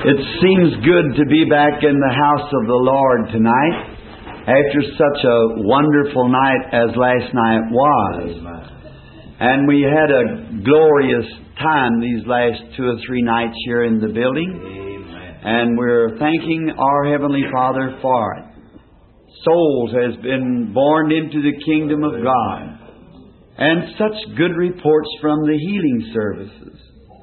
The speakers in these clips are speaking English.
It seems good to be back in the house of the Lord tonight after such a wonderful night as last night was. And we had a glorious time these last 2 or 3 nights here in the building. And we're thanking our Heavenly Father for it. Souls has been born into the kingdom of God. And such good reports from the healing services.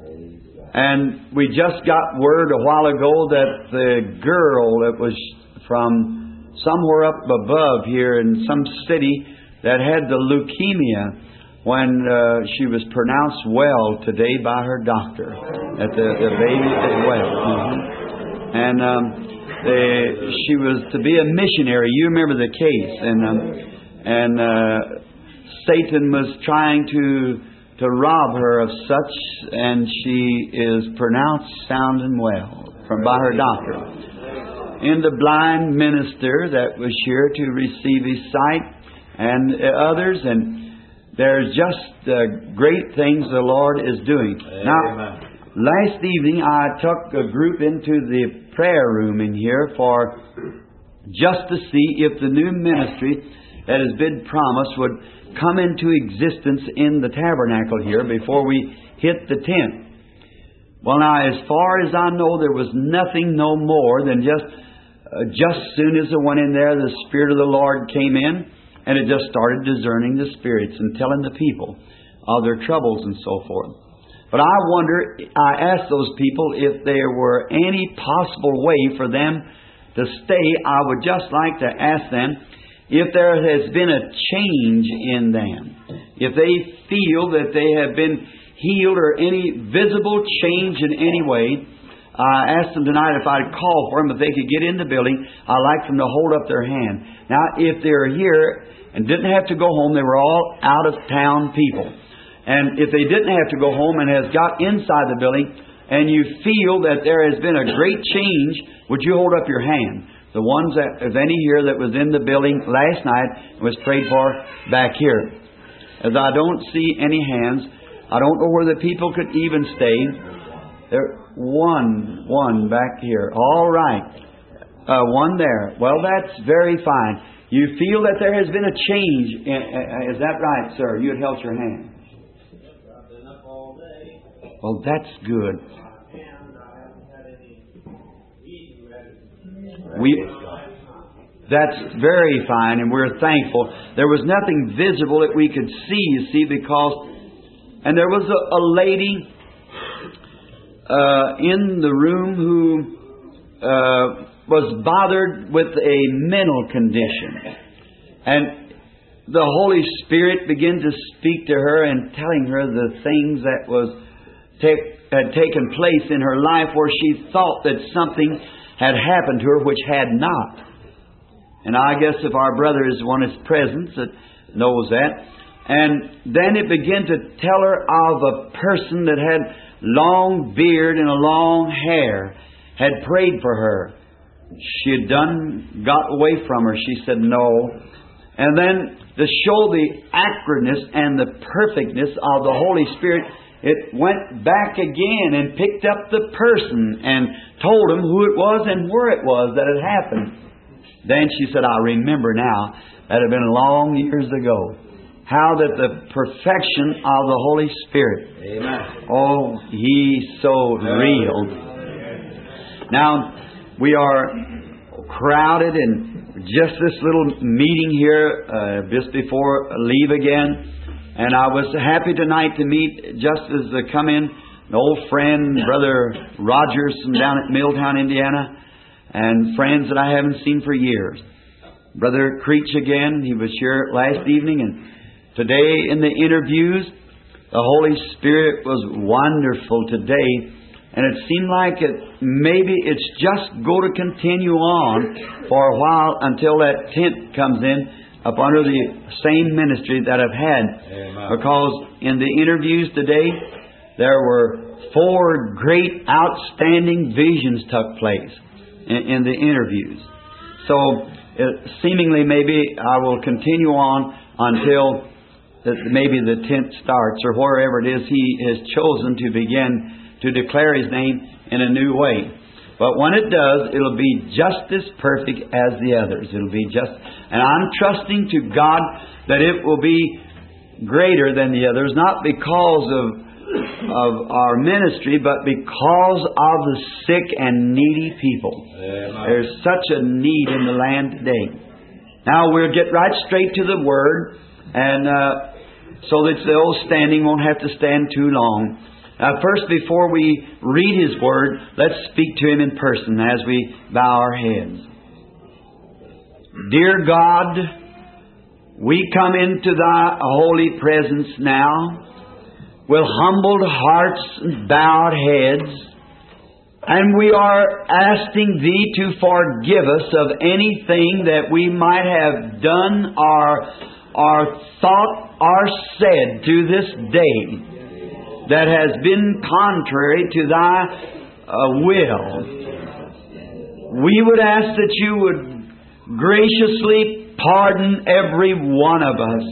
And we just got word a while ago that the girl that was from somewhere up above here in some city that had the leukemia, when she was pronounced well today by her doctor, that the baby is well. And she was to be a missionary. You remember the case. And Satan was trying to rob her of such, and she is pronounced sound and well by her doctor. And the blind minister that was here to receive his sight, and others, and there's just great things the Lord is doing. Amen. Now, last evening I took a group into the prayer room in here for just to see if the new ministry that has been promised would come into existence in the tabernacle here before we hit the tent. Well, now, as far as I know, there was nothing no more than just soon as it went in there, the Spirit of the Lord came in, and it just started discerning the spirits and telling the people of their troubles and so forth. But I asked those people if there were any possible way for them to stay. I would just like to ask them if there has been a change in them, if they feel that they have been healed or any visible change in any way. I asked them tonight if I'd call for them, if they could get in the building. I'd like them to hold up their hand. Now, if they're here and didn't have to go home, they were all out-of-town people. And if they didn't have to go home and has got inside the building and you feel that there has been a great change, would you hold up your hand? The ones that, if any here that was in the building last night and was prayed for back here. As I don't see any hands, I don't know where the people could even stay. There, one back here. All right. One there. Well, that's very fine. You feel that there has been a change. Is that right, sir? You had held your hand. I've been up all day. Well, that's good. And I haven't had any eating That's very fine, and we're thankful. There was nothing visible that we could see, you see, because... And there was a lady in the room who was bothered with a mental condition. And the Holy Spirit began to speak to her and telling her the things that had taken place in her life where she thought that something had happened to her which had not. And I guess if our brother is one that's present that knows that. And then it began to tell her of a person that had long beard and a long hair, had prayed for her. She had got away from her. She said no. And then to show the accurateness and the perfectness of the Holy Spirit, it went back again and picked up the person and told him who it was and where it was that had happened. Then she said, I remember now. That had been long years ago. How that the perfection of the Holy Spirit. Amen. Oh, He's so real. Now, we are crowded in just this little meeting here just before leave again. And I was happy tonight to meet, just as they come in, an old friend, Brother Rogers from down at Milltown, Indiana, and friends that I haven't seen for years. Brother Creech again, he was here last evening, and today in the interviews, the Holy Spirit was wonderful today. And it seemed like maybe it's just going to continue on for a while until that tent comes in up under the same ministry that I've had. Amen. Because in the interviews today, there were 4 great outstanding visions took place in the interviews. So seemingly maybe I will continue on until maybe the tent starts or wherever it is He has chosen to begin to declare His name in a new way. But when it does, it'll be just as perfect as the others. It'll be just, and I'm trusting to God that it will be greater than the others, not because of our ministry, but because of the sick and needy people. There's such a need in the land today. Now we'll get right straight to the Word, and so that the old standing won't have to stand too long. First, before we read His Word, let's speak to Him in person as we bow our heads. Dear God, we come into Thy holy presence now with humbled hearts and bowed heads, and we are asking Thee to forgive us of anything that we might have done or thought or said to this day that has been contrary to Thy will. We would ask that You would graciously pardon every one of us.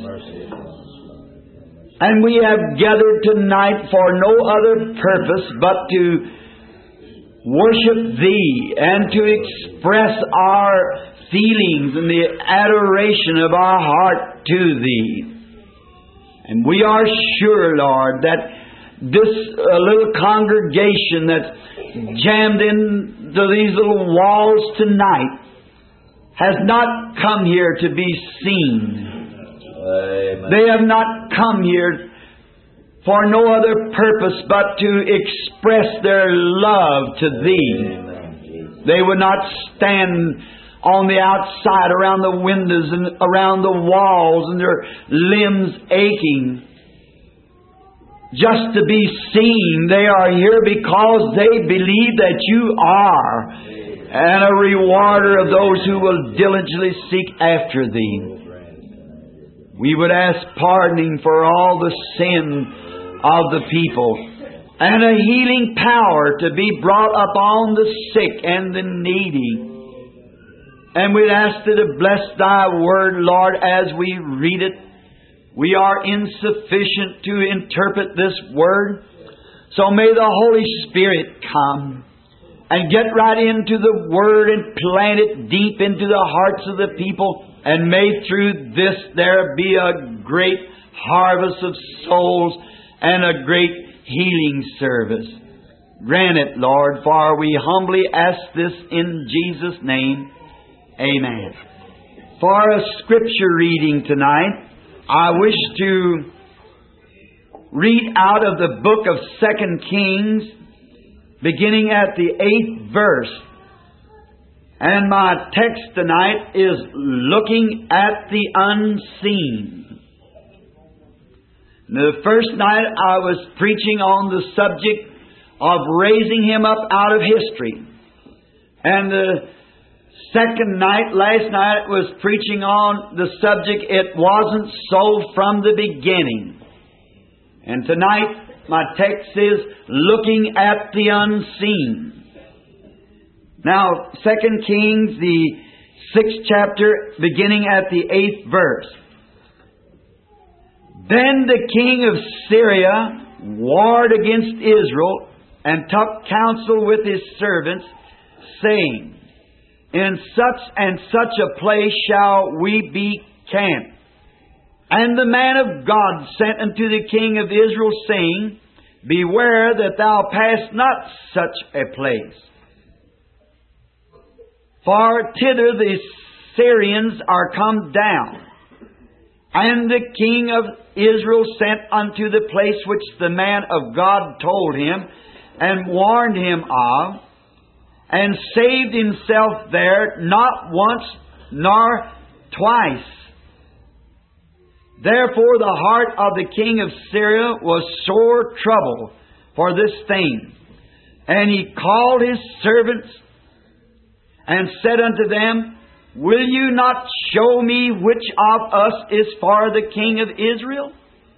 And we have gathered tonight for no other purpose but to worship Thee and to express our feelings and the adoration of our heart to Thee. And we are sure, Lord, that this little congregation that's jammed into these little walls tonight has not come here to be seen. Amen. They have not come here for no other purpose but to express their love to Thee. Amen. They would not stand on the outside around the windows and around the walls and their limbs aching just to be seen. They are here because they believe that You are and a rewarder of those who will diligently seek after Thee. We would ask pardoning for all the sin of the people and a healing power to be brought upon the sick and the needy. And we'd ask Thee to bless Thy Word, Lord, as we read it. We are insufficient to interpret this Word. So may the Holy Spirit come and get right into the Word and plant it deep into the hearts of the people. And may through this there be a great harvest of souls and a great healing service. Grant it, Lord, for we humbly ask this in Jesus' name. Amen. For a scripture reading tonight, I wish to read out of the book of 2 Kings, beginning at the 8th verse. And my text tonight is looking at the unseen. The first night I was preaching on the subject of raising Him up out of history. And the second night, last night, was preaching on the subject, it wasn't so from the beginning. And tonight, my text is looking at the unseen. Now, 2 Kings, the 6th chapter, beginning at the 8th verse. Then the king of Syria warred against Israel and took counsel with his servants, saying, In such and such a place shall we be camped. And the man of God sent unto the king of Israel, saying, Beware that thou pass not such a place. For thither the Syrians are come down. And the king of Israel sent unto the place which the man of God told him, and warned him of, and saved himself there not once nor twice. Therefore the heart of the king of Syria was sore troubled for this thing. And he called his servants and said unto them, Will you not show me which of us is for the king of Israel?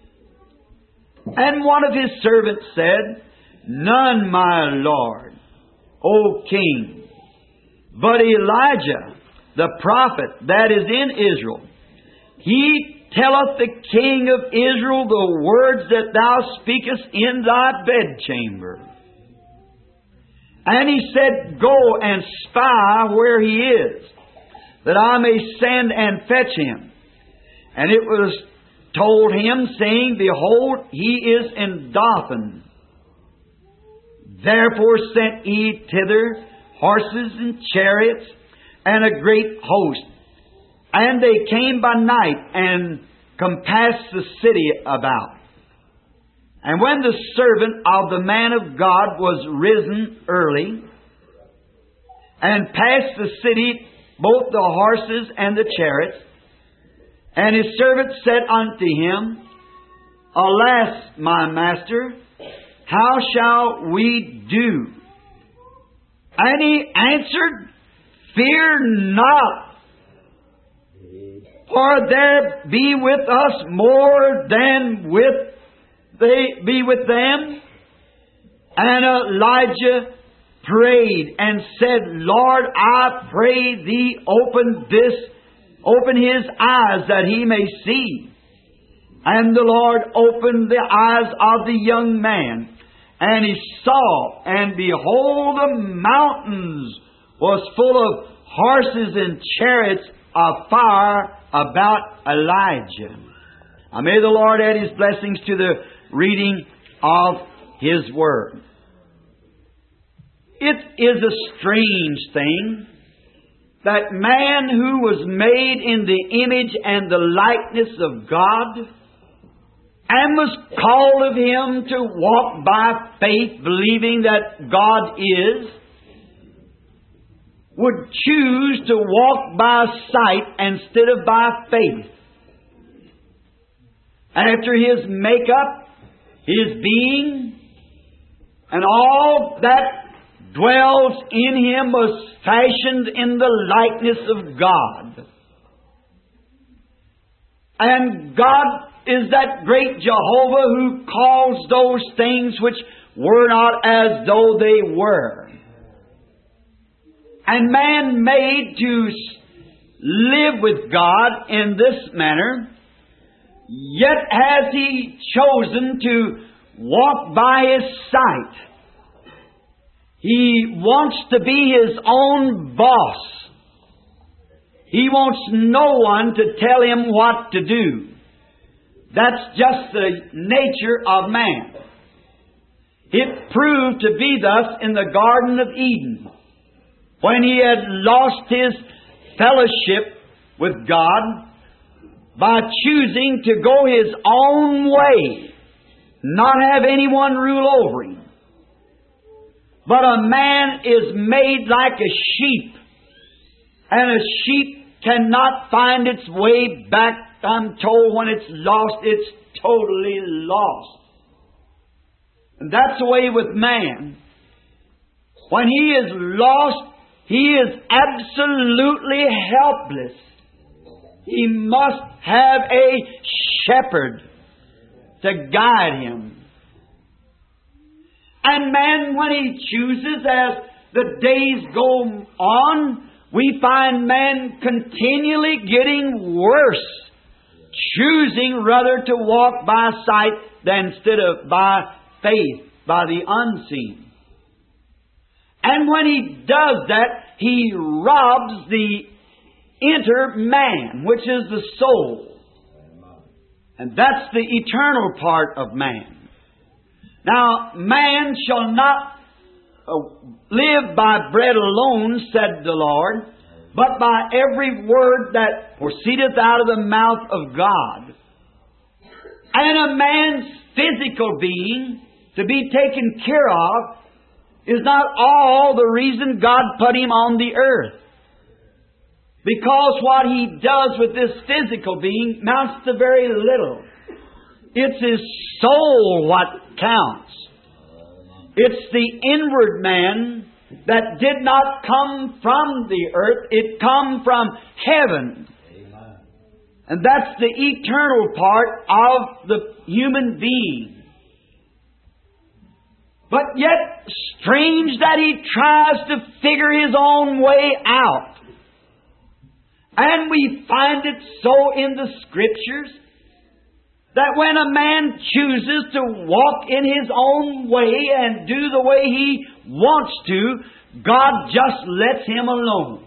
And one of his servants said, None, my lord, O king, but Elijah, the prophet that is in Israel. He telleth the king of Israel the words that thou speakest in thy bedchamber. And he said, Go and spy where he is, that I may send and fetch him. And it was told him, saying, Behold, he is in Dothan. Therefore sent he thither horses and chariots and a great host. And they came by night and compassed the city about. And when the servant of the man of God was risen early, and passed the city, both the horses and the chariots, and his servant said unto him, Alas, my master, how shall we do? And he answered, Fear not, for there be with us more than they be with them. And Elijah prayed and said, Lord, I pray thee, open his eyes that he may see. And the Lord opened the eyes of the young man, and he saw, and behold, the mountains was full of horses and chariots of fire about Elijah. Now may the Lord add His blessings to the reading of His Word. It is a strange thing that man who was made in the image and the likeness of God, and was called of Him to walk by faith, believing that God is, would choose to walk by sight instead of by faith. After His makeup, His being, and all that dwells in Him was fashioned in the likeness of God. And God is that great Jehovah who calls those things which were not as though they were. And man made to live with God in this manner, yet has he chosen to walk by His sight. He wants to be His own boss. He wants no one to tell him what to do. That's just the nature of man. It proved to be thus in the Garden of Eden, when he had lost his fellowship with God by choosing to go his own way, not have anyone rule over him. But a man is made like a sheep, and a sheep cannot find its way back. I'm told when it's lost, it's totally lost. And that's the way with man. When he is lost, he is absolutely helpless. He must have a shepherd to guide him. And man, when he chooses, as the days go on, we find man continually getting worse, choosing rather to walk by sight than instead of by faith, by the unseen. And when he does that, he robs the inner man, which is the soul. And that's the eternal part of man. Now, man shall not live by bread alone, said the Lord, but by every word that proceedeth out of the mouth of God. And a man's physical being to be taken care of is not all the reason God put him on the earth. Because what he does with this physical being amounts to very little. It's his soul what counts. It's the inward man that did not come from the earth. It come from heaven. Amen. And that's the eternal part of the human being. But yet, strange that he tries to figure his own way out. And we find it so in the Scriptures that when a man chooses to walk in his own way and do the way he wants to, God just lets him alone.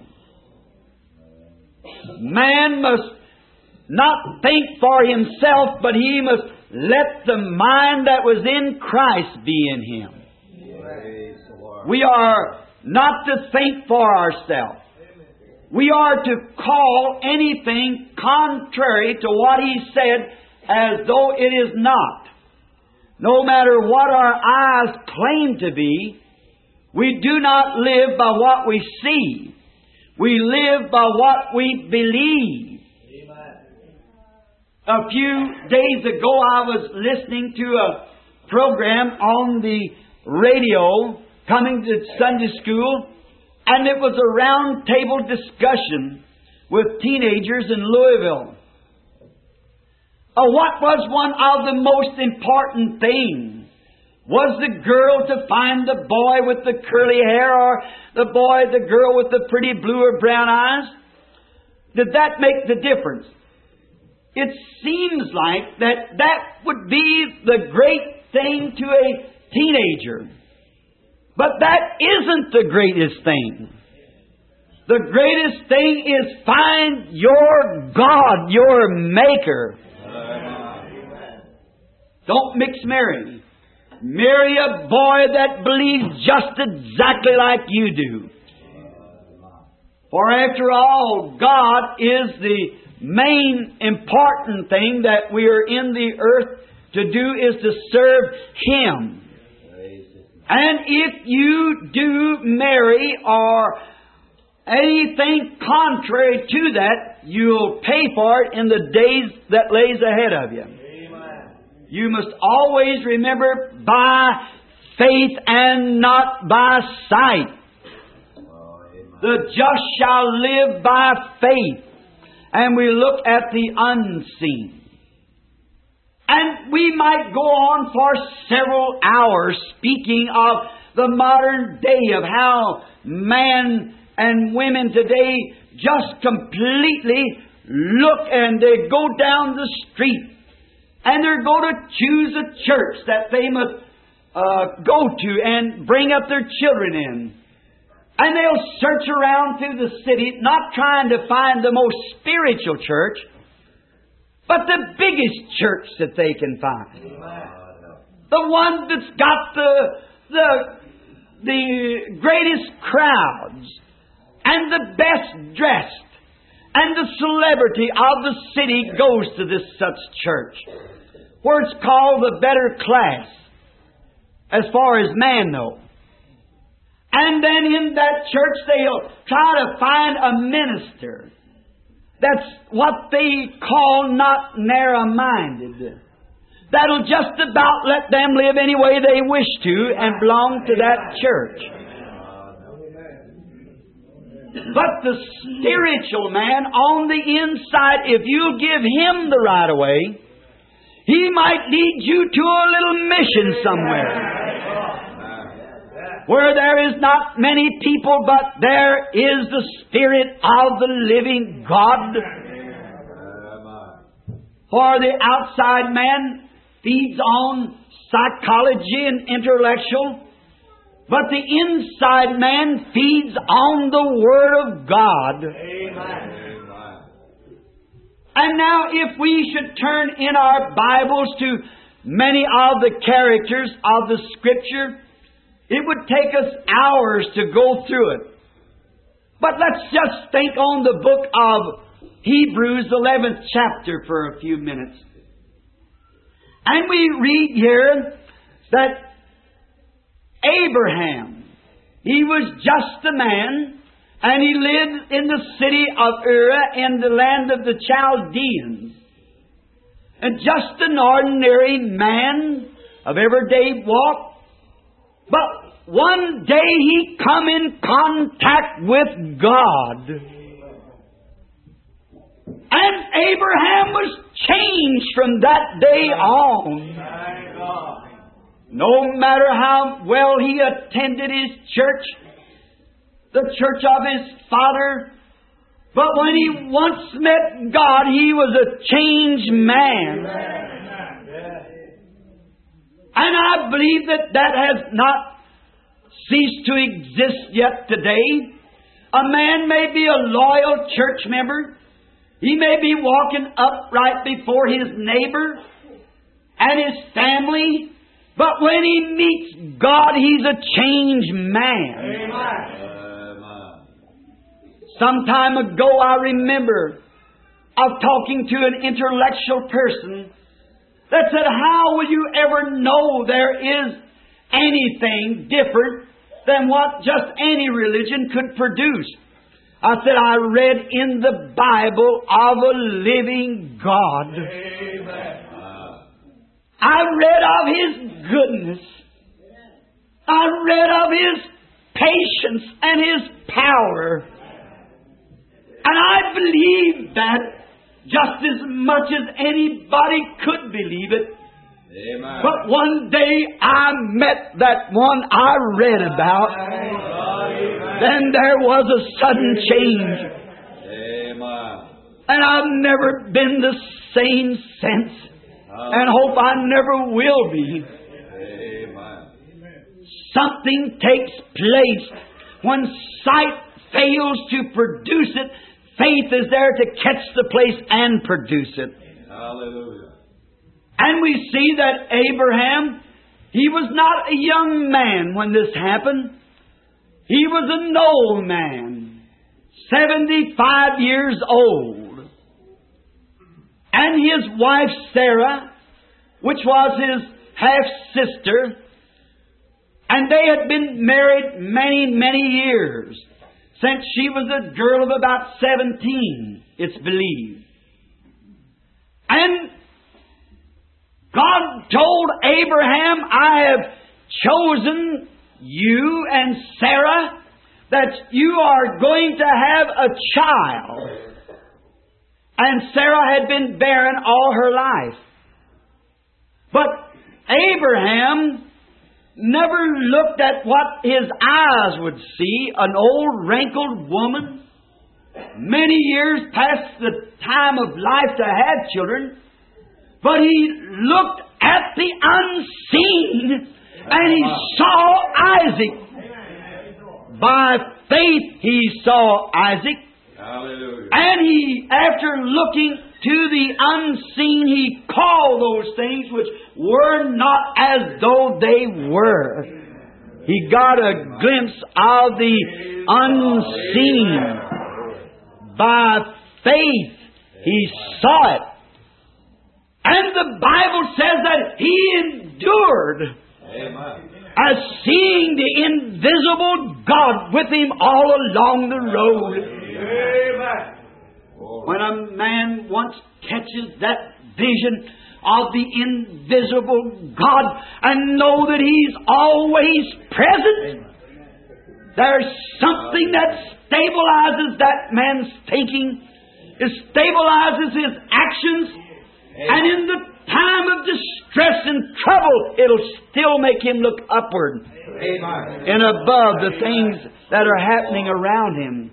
Man must not think for himself, but he must let the mind that was in Christ be in him. We are not to think for ourselves. We are to call anything contrary to what He said as though it is not. No matter what our eyes claim to be, we do not live by what we see. We live by what we believe. A few days ago I was listening to a program on the radio coming to Sunday school, and it was a round table discussion with teenagers in Louisville. What was one of the most important things? Was the girl to find the boy with the curly hair, or the girl with the pretty blue or brown eyes? Did that make the difference? It seems like that would be the great thing to a teenager. But that isn't the greatest thing. The greatest thing is find your God, your Maker. Don't mix marry. Marry a boy that believes just exactly like you do. For after all, God is the main important thing that we are in the earth to do, is to serve Him. And if you do marry or anything contrary to that, you'll pay for it in the days that lays ahead of you. Amen. You must always remember, by faith and not by sight. The just shall live by faith. And we look at the unseen. And we might go on for several hours speaking of the modern day, of how man and women today just completely look, and they go down the street and they're going to choose a church that they must go to and bring up their children in. And they'll search around through the city, not trying to find the most spiritual church, but the biggest church that they can find. The one that's got the greatest crowds and the best dressed, and the celebrity of the city goes to this such church, where it's called the better class as far as man knows. And then in that church they'll try to find a minister that's what they call not narrow-minded, that'll just about let them live any way they wish to and belong to that church. But the spiritual man on the inside, if you'll give him the right of way, he might lead you to a little mission somewhere where there is not many people, but there is the Spirit of the living God. For the outside man feeds on psychology and intellectual, but the inside man feeds on the Word of God. Amen. And now if we should turn in our Bibles to many of the characters of the Scripture, it would take us hours to go through it. But let's just think on the book of Hebrews, 11th chapter, for a few minutes. And we read here that Abraham, he was just a man, and he lived in the city of Ur in the land of the Chaldeans. And just an ordinary man of everyday walk. But one day he come in contact with God. And Abraham was changed from that day on. No matter how well he attended his church, the church of his father, but when he once met God, he was a changed man. And I believe that has not cease to exist yet today. A man may be a loyal church member. He may be walking upright before his neighbor and his family, but when he meets God, he's a changed man. Amen. Some time ago, I remember of talking to an intellectual person that said, how will you ever know there is anything different than what just any religion could produce? I said, I read in the Bible of a living God. Amen. I read of His goodness. I read of His patience and His power. And I believe that just as much as anybody could believe it. Amen. But one day I met that one I read about. Then there was a sudden change. Amen. And I've never been the same since. And hope I never will be. Amen. Something takes place. When sight fails to produce it, faith is there to catch the place and produce it. Hallelujah. And we see that Abraham, he was not a young man when this happened. He was an old man, 75 years old. And his wife Sarah, which was his half-sister, and they had been married many, many years, since she was a girl of about 17, it's believed. And God told Abraham, I have chosen you and Sarah, that you are going to have a child. And Sarah had been barren all her life. But Abraham never looked at what his eyes would see, an old wrinkled woman, many years past the time of life to have children. But he looked at the unseen and he saw Isaac. By faith he saw Isaac. Hallelujah. And he, after looking to the unseen, he called those things which were not as though they were. He got a glimpse of the unseen. By faith he saw it. And the Bible says that he endured. Amen. As seeing the invisible God with him all along the road. Amen. When a man once catches that vision of the invisible God and know that He's always present, there's something that stabilizes that man's thinking. It stabilizes his actions. And in the time of distress and trouble, it'll still make him look upward and above the things that are happening around him.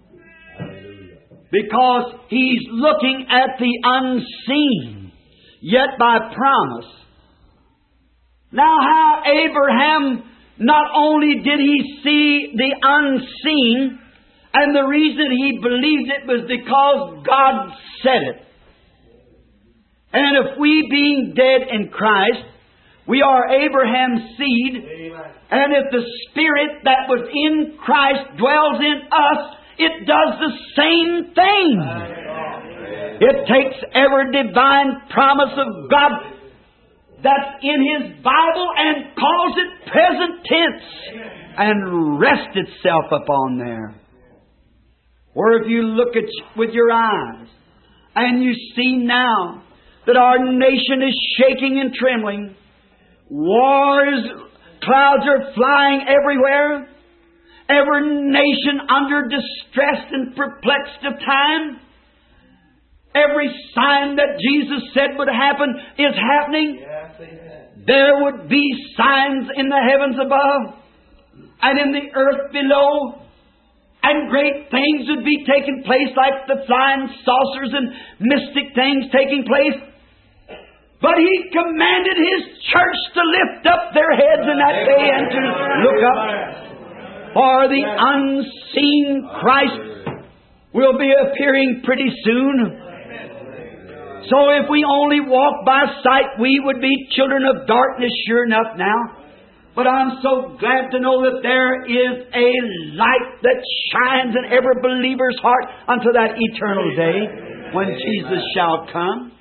Because he's looking at the unseen, yet by promise. Now how Abraham, not only did he see the unseen, and the reason he believed it was because God said it. And if we, being dead in Christ, we are Abraham's seed, and if the Spirit that was in Christ dwells in us, it does the same thing. It takes every divine promise of God that's in His Bible and calls it present tense and rests itself upon there. Or if you look at with your eyes and you see now that our nation is shaking and trembling. Wars, clouds are flying everywhere. Every nation under distress and perplexed of time. Every sign that Jesus said would happen is happening. There would be signs in the heavens above and in the earth below. And great things would be taking place like the flying saucers and mystic things taking place. But He commanded His church to lift up their heads in that day and to look up. For the unseen Christ will be appearing pretty soon. So if we only walk by sight, we would be children of darkness sure enough now. But I'm so glad to know that there is a light that shines in every believer's heart unto that eternal day when Jesus shall come.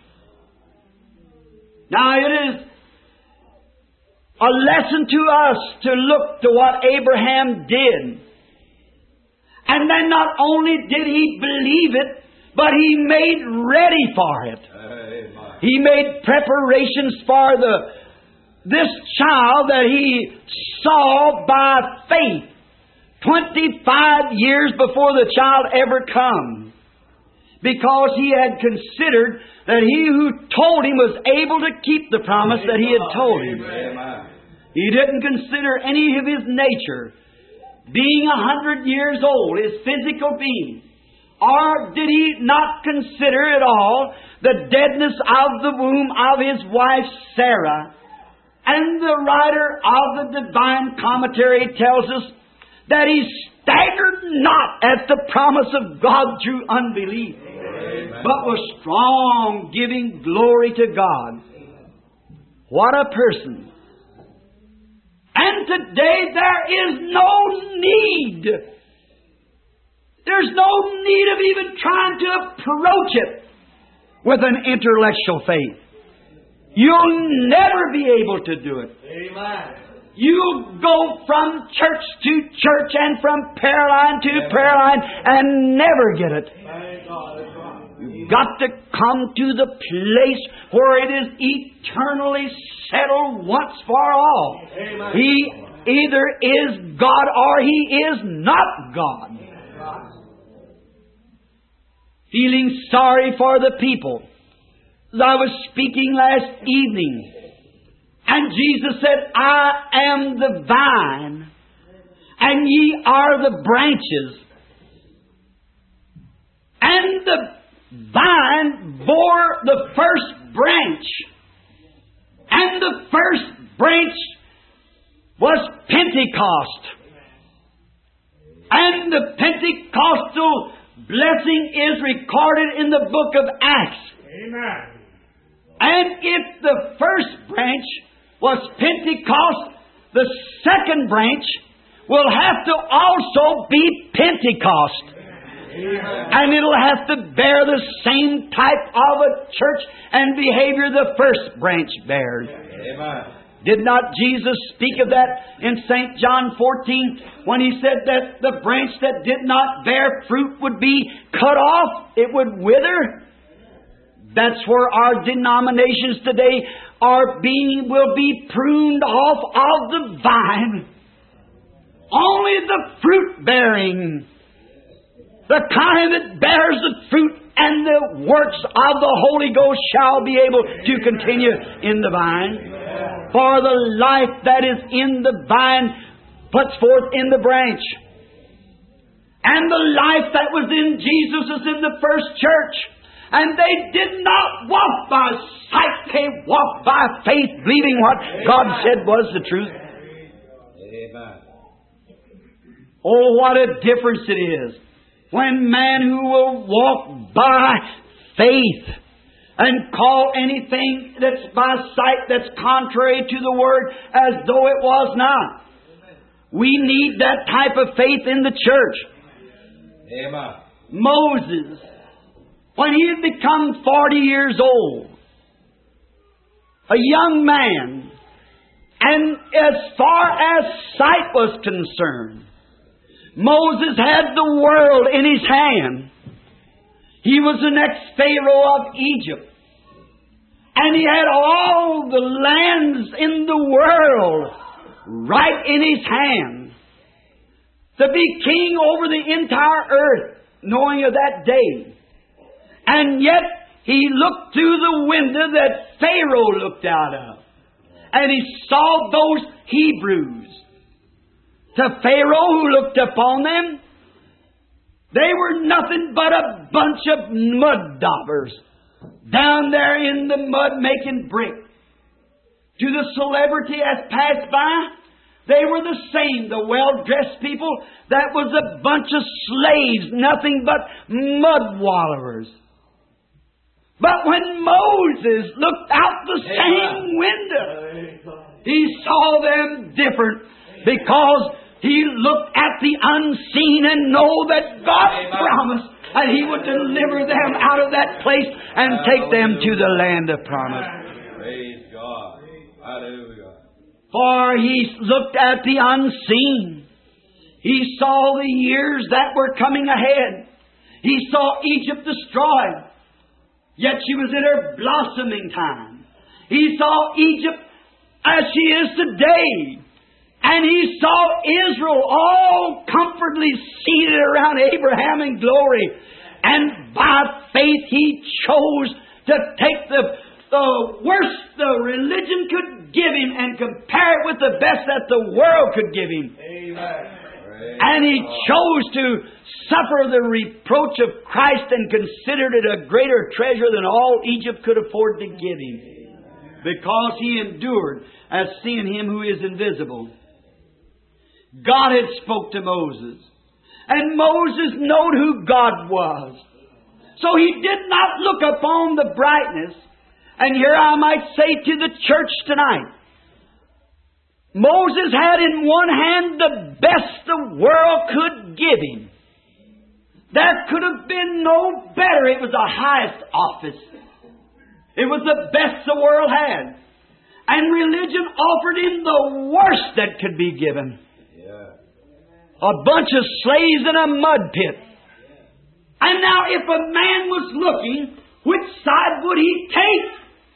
Now it is a lesson to us to look to what Abraham did. And then not only did he believe it, but he made ready for it. He made preparations for this child that he saw by faith 25 years before the child ever come. Because he had considered that he who told him was able to keep the promise that he had told him. He didn't consider any of his nature, being 100 years old, his physical being. Or did he not consider at all the deadness of the womb of his wife Sarah? And the writer of the Divine Commentary tells us that he staggered not at the promise of God through unbelief, but was strong, giving glory to God. What a person! And today there is no need. There's no need of even trying to approach it with an intellectual faith. You'll never be able to do it. Amen. You'll go from church to church and from prayer line to prayer line and never get it. Thank God. That's right. You've got to come to the place where it is eternally settled once for all. Amen. He either is God or He is not God. Feeling sorry for the people. As I was speaking last evening, and Jesus said, I am the vine, and ye are the branches. And the vine bore the first branch. And the first branch was Pentecost. And the Pentecostal blessing is recorded in the book of Acts. Amen. And if the first branch was Pentecost, the second branch will have to also be Pentecost. And it'll have to bear the same type of a church and behavior the first branch bears. Did not Jesus speak of that in St. John 14 when He said that the branch that did not bear fruit would be cut off? It would wither. That's where our denominations today will be pruned off of the vine. Only the fruit bearing, the kind that bears the fruit and the works of the Holy Ghost shall be able to continue in the vine. For the life that is in the vine puts forth in the branch. And the life that was in Jesus is in the first church. And they did not walk by sight, they walked by faith, believing what God said was the truth. Amen. Oh, what a difference it is when man who will walk by faith and call anything that's by sight that's contrary to the Word as though it was not. We need that type of faith in the church. Amen. Moses, when he had become 40 years old, a young man, and as far as sight was concerned, Moses had the world in his hand. He was the next Pharaoh of Egypt. And he had all the lands in the world right in his hand. To be king over the entire earth, knowing of that day. And yet, he looked through the window that Pharaoh looked out of. And he saw those Hebrews. To Pharaoh who looked upon them, they were nothing but a bunch of mud daubers down there in the mud making brick. to the celebrity as passed by, they were the same. The well-dressed people, that was a bunch of slaves, nothing but mud wallowers. But when Moses looked out the same window, he saw them different, because he looked at the unseen and know that God promised that He would deliver them out of that place and take them to the land of promise. Praise God. Hallelujah. For he looked at the unseen. He saw the years that were coming ahead. He saw Egypt destroyed, yet she was in her blossoming time. He saw Egypt as she is today. And he saw Israel all comfortably seated around Abraham in glory. And by faith he chose to take the worst the religion could give him and compare it with the best that the world could give him. Amen. And he chose to suffer the reproach of Christ and considered it a greater treasure than all Egypt could afford to give him, because he endured as seeing Him who is invisible. God had spoke to Moses, and Moses knowed who God was. So he did not look upon the brightness. And here I might say to the church tonight, Moses had in one hand the best the world could give him. There could have been no better. It was the highest office. It was the best the world had. And religion offered him the worst that could be given. A bunch of slaves in a mud pit. And now if a man was looking, which side would he take?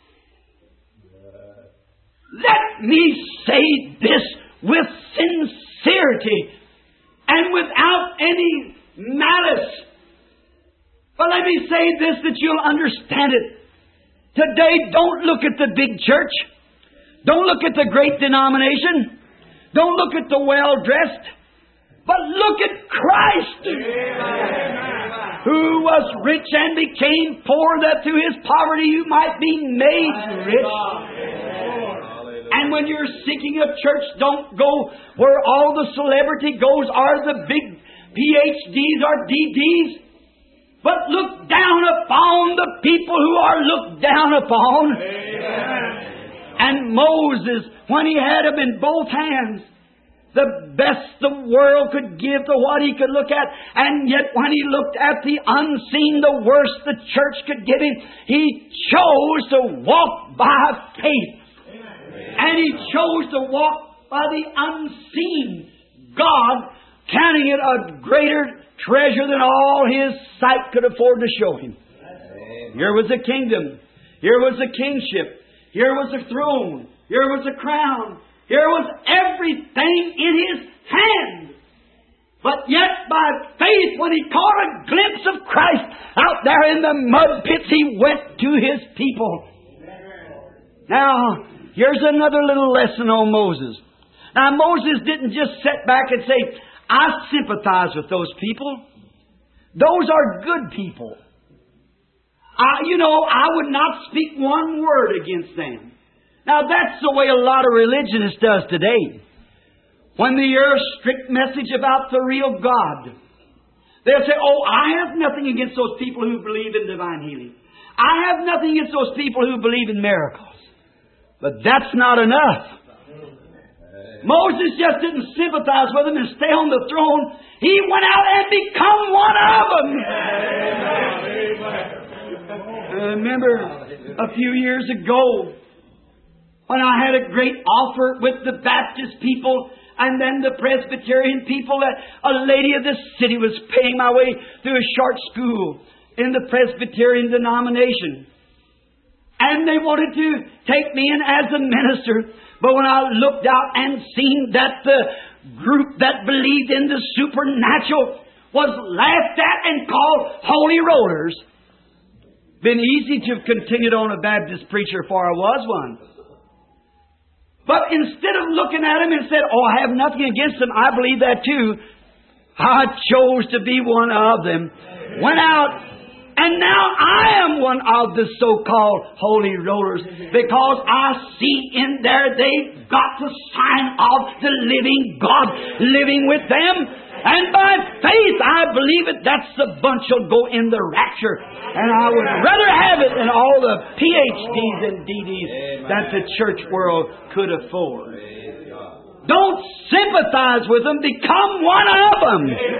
Let me say this with sincerity and without any malice. But let me say this that you'll understand it. Today, don't look at the big church. Don't look at the great denomination. Don't look at the well-dressed. But look at Christ, who was rich and became poor, that through His poverty you might be made rich. And when you're seeking a church, don't go where all the celebrity goes are the big PhDs or DDs. But look down upon the people who are looked down upon. And Moses, when he had them in both hands, the best the world could give to what he could look at. And yet when he looked at the unseen, the worst the church could give him, he chose to walk by faith. And he chose to walk by the unseen. God counting it a greater treasure than all his sight could afford to show him. Here was a kingdom. Here was a kingship. Here was a throne. Here was a crown. Here was everything in his hand. But yet by faith, when he caught a glimpse of Christ out there in the mud pits, he went to his people. Now, here's another little lesson on Moses. Now, Moses didn't just sit back and say, I sympathize with those people. Those are good people. I would not speak one word against them. Now, that's the way a lot of religionists does today. When they hear a strict message about the real God, they'll say, I have nothing against those people who believe in divine healing. I have nothing against those people who believe in miracles. But that's not enough. Moses just didn't sympathize with them and stay on the throne. He went out and become one of them. I remember a few years ago when I had a great offer with the Baptist people and then the Presbyterian people, that a lady of this city was paying my way through a short school in the Presbyterian denomination. And they wanted to take me in as a minister. But when I looked out and seen that the group that believed in the supernatural was laughed at and called holy rollers, been easy to have continued on a Baptist preacher, for I was one. But instead of looking at him and said, I have nothing against them, I believe that too, I chose to be one of them. Went out And now I am one of the so-called holy rollers because I see in there they've got the sign of the living God living with them. And by faith I believe it. That's the bunch will go in the rapture. And I would rather have it than all the PhDs and DDs that the church world could afford. Don't sympathize with them. Become one of them.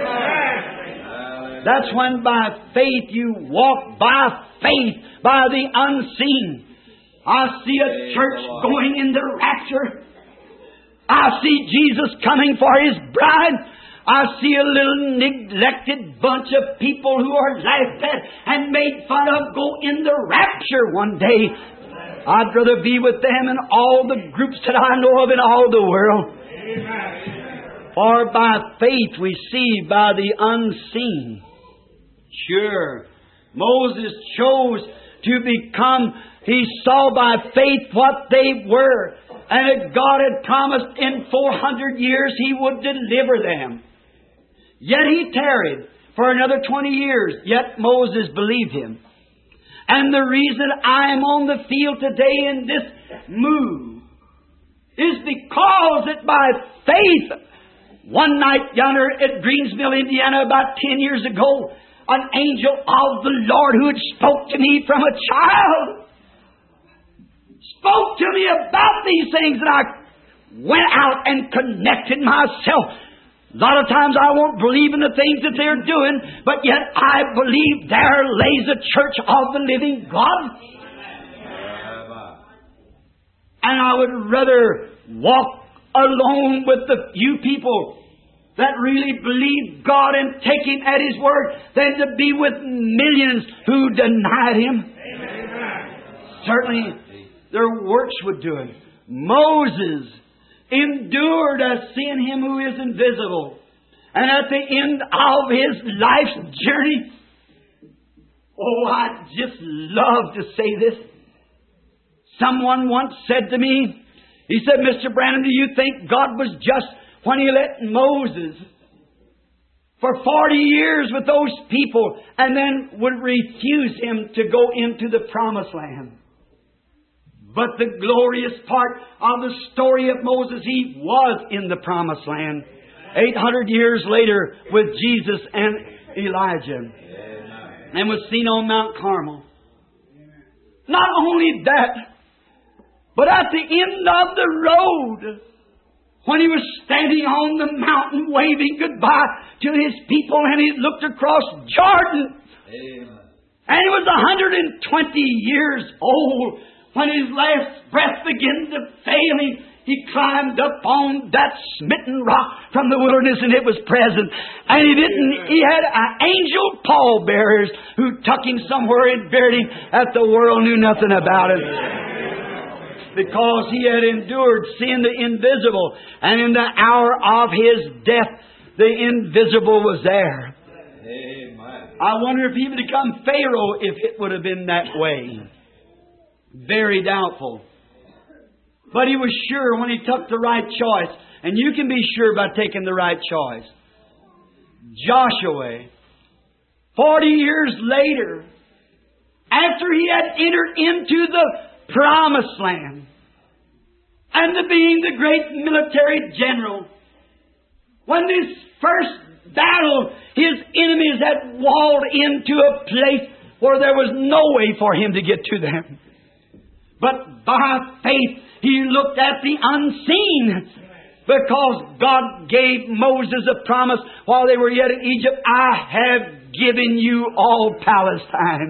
That's when by faith you walk by faith, by the unseen. I see a church going in the rapture. I see Jesus coming for His bride. I see a little neglected bunch of people who are laughed at and made fun of go in the rapture one day. I'd rather be with them and all the groups that I know of in all the world. For by faith we see by the unseen. Sure, Moses chose to become, he saw by faith what they were, and that God had promised in 400 years He would deliver them. Yet he tarried for another 20 years, yet Moses believed Him. And the reason I am on the field today in this move is because that by faith, one night yonder at Greensville, Indiana, about 10 years ago, an angel of the Lord who had spoke to me from a child spoke to me about these things, and I went out and connected myself. A lot of times I won't believe in the things that they're doing, but yet I believe there lays a church of the living God. And I would rather walk alone with the few people that really believe God and take Him at His word than to be with millions who denied Him. Certainly their works would do it. Moses endured as seeing Him who is invisible. And at the end of his life's journey, oh, I just love to say this. Someone once said to me, he said, Mr. Branham, do you think God was just when He let Moses for 40 years with those people and then would refuse him to go into the promised land? But the glorious part of the story of Moses, he was in the promised land 800 years later with Jesus and Elijah, and was seen on Mount Carmel. Not only that, but at the end of the road, when he was standing on the mountain waving goodbye to his people, and he looked across Jordan, and he was 120 years old. When his last breath began to fail him, he climbed up on that smitten rock from the wilderness, and it was present. And he had an angel pallbearers who took him somewhere and buried him that the world knew nothing about it. Because he had endured seeing the invisible, and in the hour of his death, the invisible was there. I wonder if he would become Pharaoh if it would have been that way. Very doubtful. But he was sure when he took the right choice. And you can be sure by taking the right choice. Joshua, 40 years later, after he had entered into the promised land, and to being the great military general, when this first battle, his enemies had walled into a place where there was no way for him to get to them. But by faith, he looked at the unseen, because God gave Moses a promise while they were yet in Egypt. I have given you all Palestine.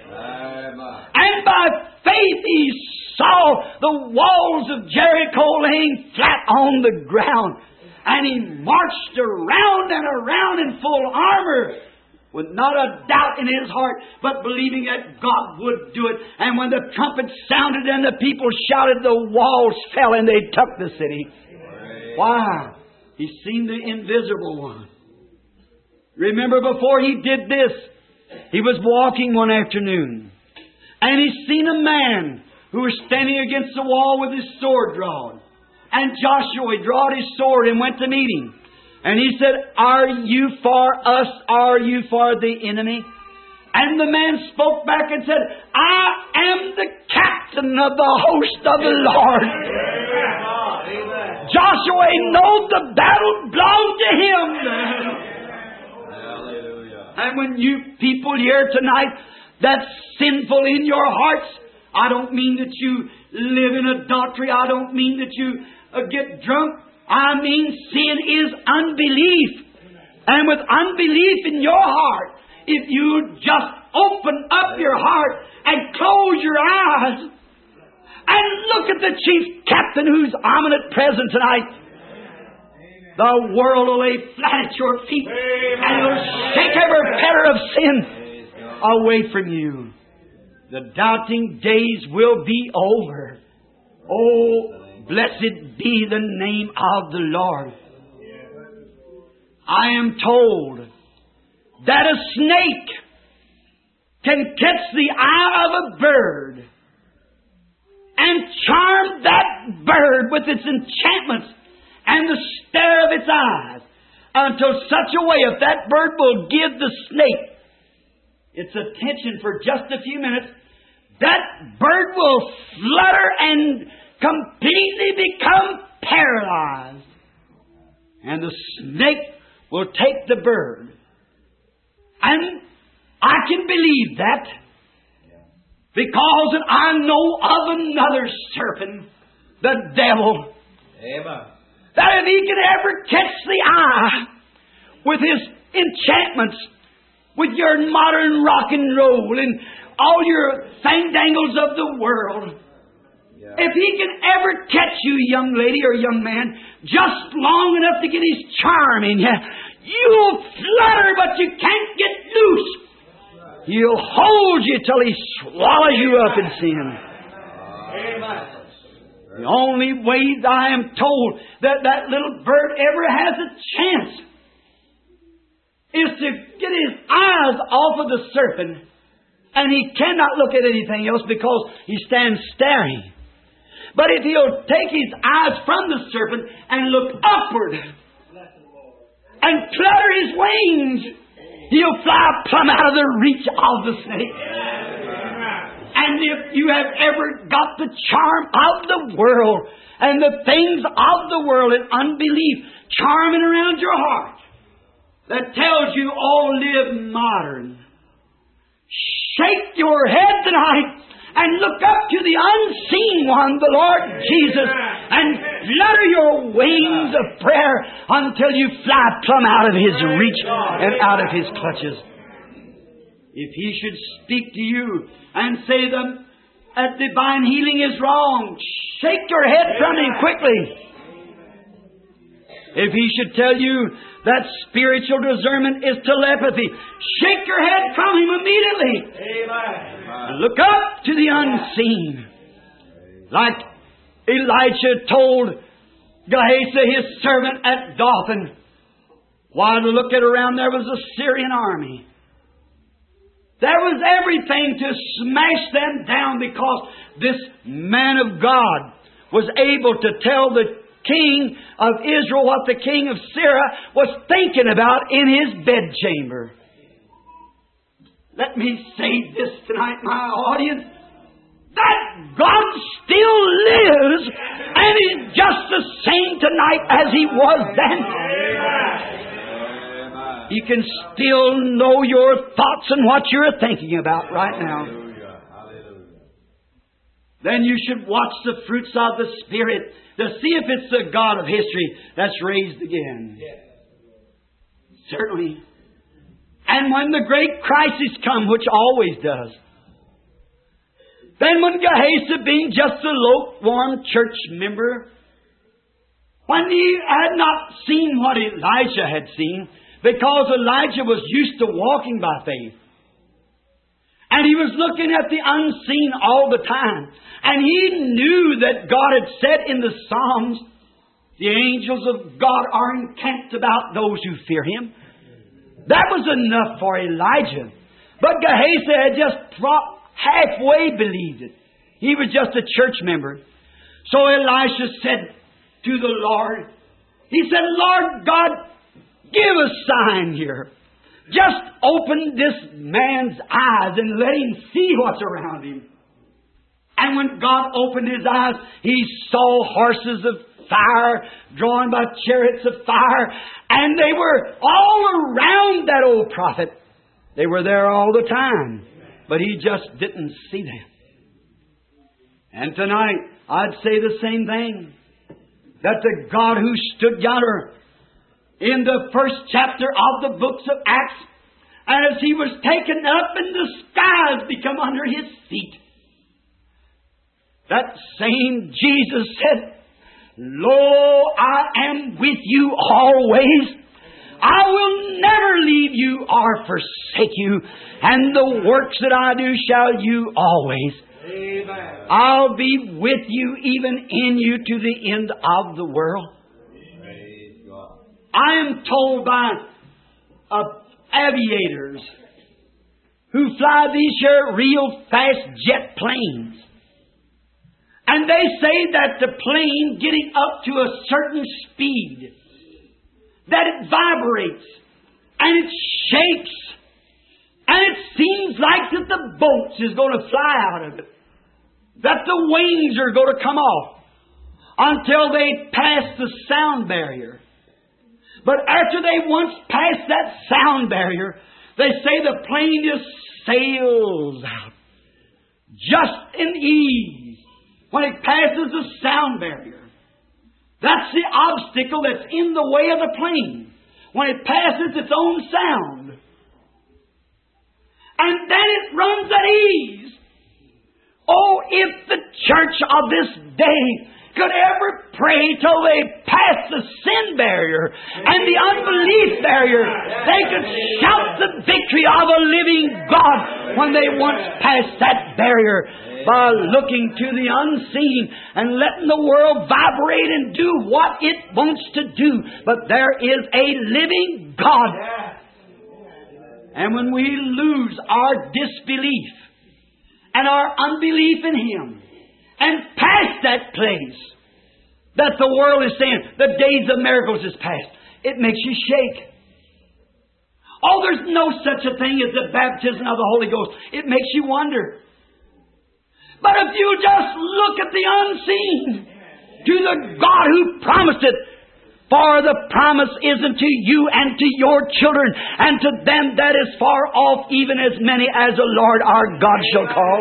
And by faith he saw the walls of Jericho laying flat on the ground. And he marched around and around in full armor, with not a doubt in his heart, but believing that God would do it. And when the trumpet sounded and the people shouted, the walls fell and they took the city. Why? He seen the invisible one. Remember, before he did this, he was walking one afternoon, and he seen a man who was standing against the wall with his sword drawn. And Joshua drawed his sword and went to meet him. And he said, "Are you for us? Are you for the enemy?" And the man spoke back and said, I am the captain of the host of the Lord. Joshua knowed the battle belonged to him. Hallelujah. And when you people here tonight that's sinful in your hearts, I don't mean that you live in adultery. I don't mean that you get drunk. I mean sin is unbelief. And with unbelief in your heart, if you just open up your heart and close your eyes and look at the chief captain who's omnipresent present tonight, the world will lay flat at your feet and it'll shake every fetter of sin away from you. The doubting days will be over. Oh, blessed be the name of the Lord. I am told that a snake can catch the eye of a bird and charm that bird with its enchantments and the stare of its eyes until such a way, if that bird will give the snake its attention for just a few minutes, that bird will flutter and completely become paralyzed. And the snake will take the bird. And I can believe that because I know of another serpent, the devil. Amen. That if he can ever catch the eye with his enchantments, with your modern rock and roll and all your fandangles of the world, if he can ever catch you, young lady or young man, just long enough to get his charm in you, you'll flutter, but you can't get loose. He'll hold you till he swallows you up in sin. The only way that I am told that little bird ever has a chance is to get his eyes off of the serpent, and he cannot look at anything else because he stands staring. But if he'll take his eyes from the serpent and look upward and flutter his wings, he'll fly plumb out of the reach of the snake. And if you have ever got the charm of the world and the things of the world and unbelief charming around your heart that tells you all live modern, shake your head tonight and look up to the unseen one, the Lord Jesus, and flutter your wings of prayer until you fly plumb out of His reach and out of His clutches. If He should speak to you and say that divine healing is wrong, shake your head from Him quickly. If He should tell you that spiritual discernment is telepathy, shake your head from Him immediately. And look up to the unseen. Like Elisha told Gehazi, his servant at Dothan, while looking around there was a Syrian army. There was everything to smash them down because this man of God was able to tell the king of Israel what the king of Syria was thinking about in his bedchamber. Let me say this tonight, my audience, that God still lives and is just the same tonight as He was then. He can still know your thoughts and what you're thinking about right now. Then you should watch the fruits of the Spirit to see if it's the God of history that's raised again. Certainly. And when the great crisis comes, which always does, then when Gehazi, being just a lukewarm church member, when he had not seen what Elijah had seen, because Elijah was used to walking by faith, and he was looking at the unseen all the time, and he knew that God had said in the Psalms, the angels of God are encamped about those who fear Him. That was enough for Elijah. But Gehazi had just halfway believed it. He was just a church member. So Elisha said to the Lord, he said, Lord God, give a sign here. Just open this man's eyes and let him see what's around him. And when God opened his eyes, he saw horses of fire drawn by chariots of fire. And they were all around that old prophet. They were there all the time. But he just didn't see them. And tonight, I'd say the same thing. That the God who stood yonder in the first chapter of the books of Acts, and as he was taken up in the skies become under his feet. That same Jesus said, Lo, I am with you always. I will never leave you or forsake you. And the works that I do shall you always. Amen. I'll be with you, even in you, to the end of the world. Praise God. I am told by aviators who fly these here real fast jet planes. And they say that the plane getting up to a certain speed, that it vibrates and it shakes and it seems like that the boat is going to fly out of it, that the wings are going to come off until they pass the sound barrier. But after they once pass that sound barrier, they say the plane just sails out just in ease when it passes the sound barrier. That's the obstacle that's in the way of the plane when it passes its own sound. And then it runs at ease. Oh, if the church of this day could ever pray till they pass the sin barrier and the unbelief barrier, they could shout the victory of a living God when they once pass that barrier by looking to the unseen and letting the world vibrate and do what it wants to do. But there is a living God. And when we lose our disbelief and our unbelief in Him and pass that place that the world is saying, the days of miracles is past, it makes you shake. Oh, there's no such a thing as the baptism of the Holy Ghost. It makes you wonder. But if you just look at the unseen, to the God who promised it, for the promise is unto you and to your children and to them that is far off, even as many as the Lord our God shall call.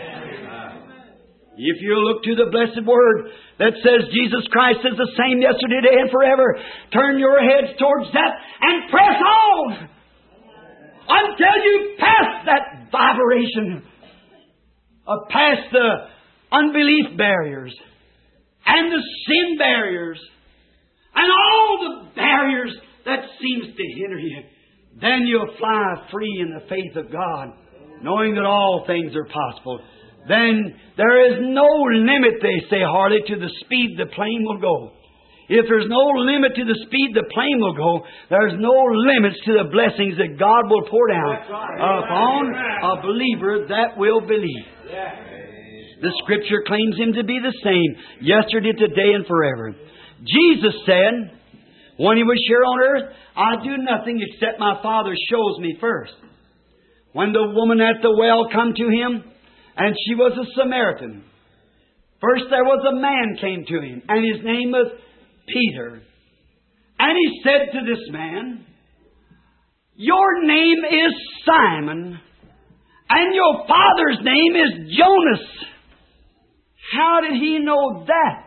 If you look to the blessed Word that says Jesus Christ is the same yesterday, today, and forever, turn your heads towards that and press on until you pass that vibration, past the unbelief barriers and the sin barriers and all the barriers that seems to hinder you. Then you'll fly free in the faith of God, knowing that all things are possible. Then there is no limit, they say, Harley, to the speed the plane will go. If there's no limit to the speed the plane will go, there's no limits to the blessings that God will pour down upon a believer that will believe. The Scripture claims Him to be the same yesterday, today, and forever. Jesus said, when He was here on earth, I do nothing except my Father shows me first. When the woman at the well come to Him, and she was a Samaritan, first there was a man came to Him, and his name was Peter. And He said to this man, your name is Simon, and your father's name is Jonas. How did he know that?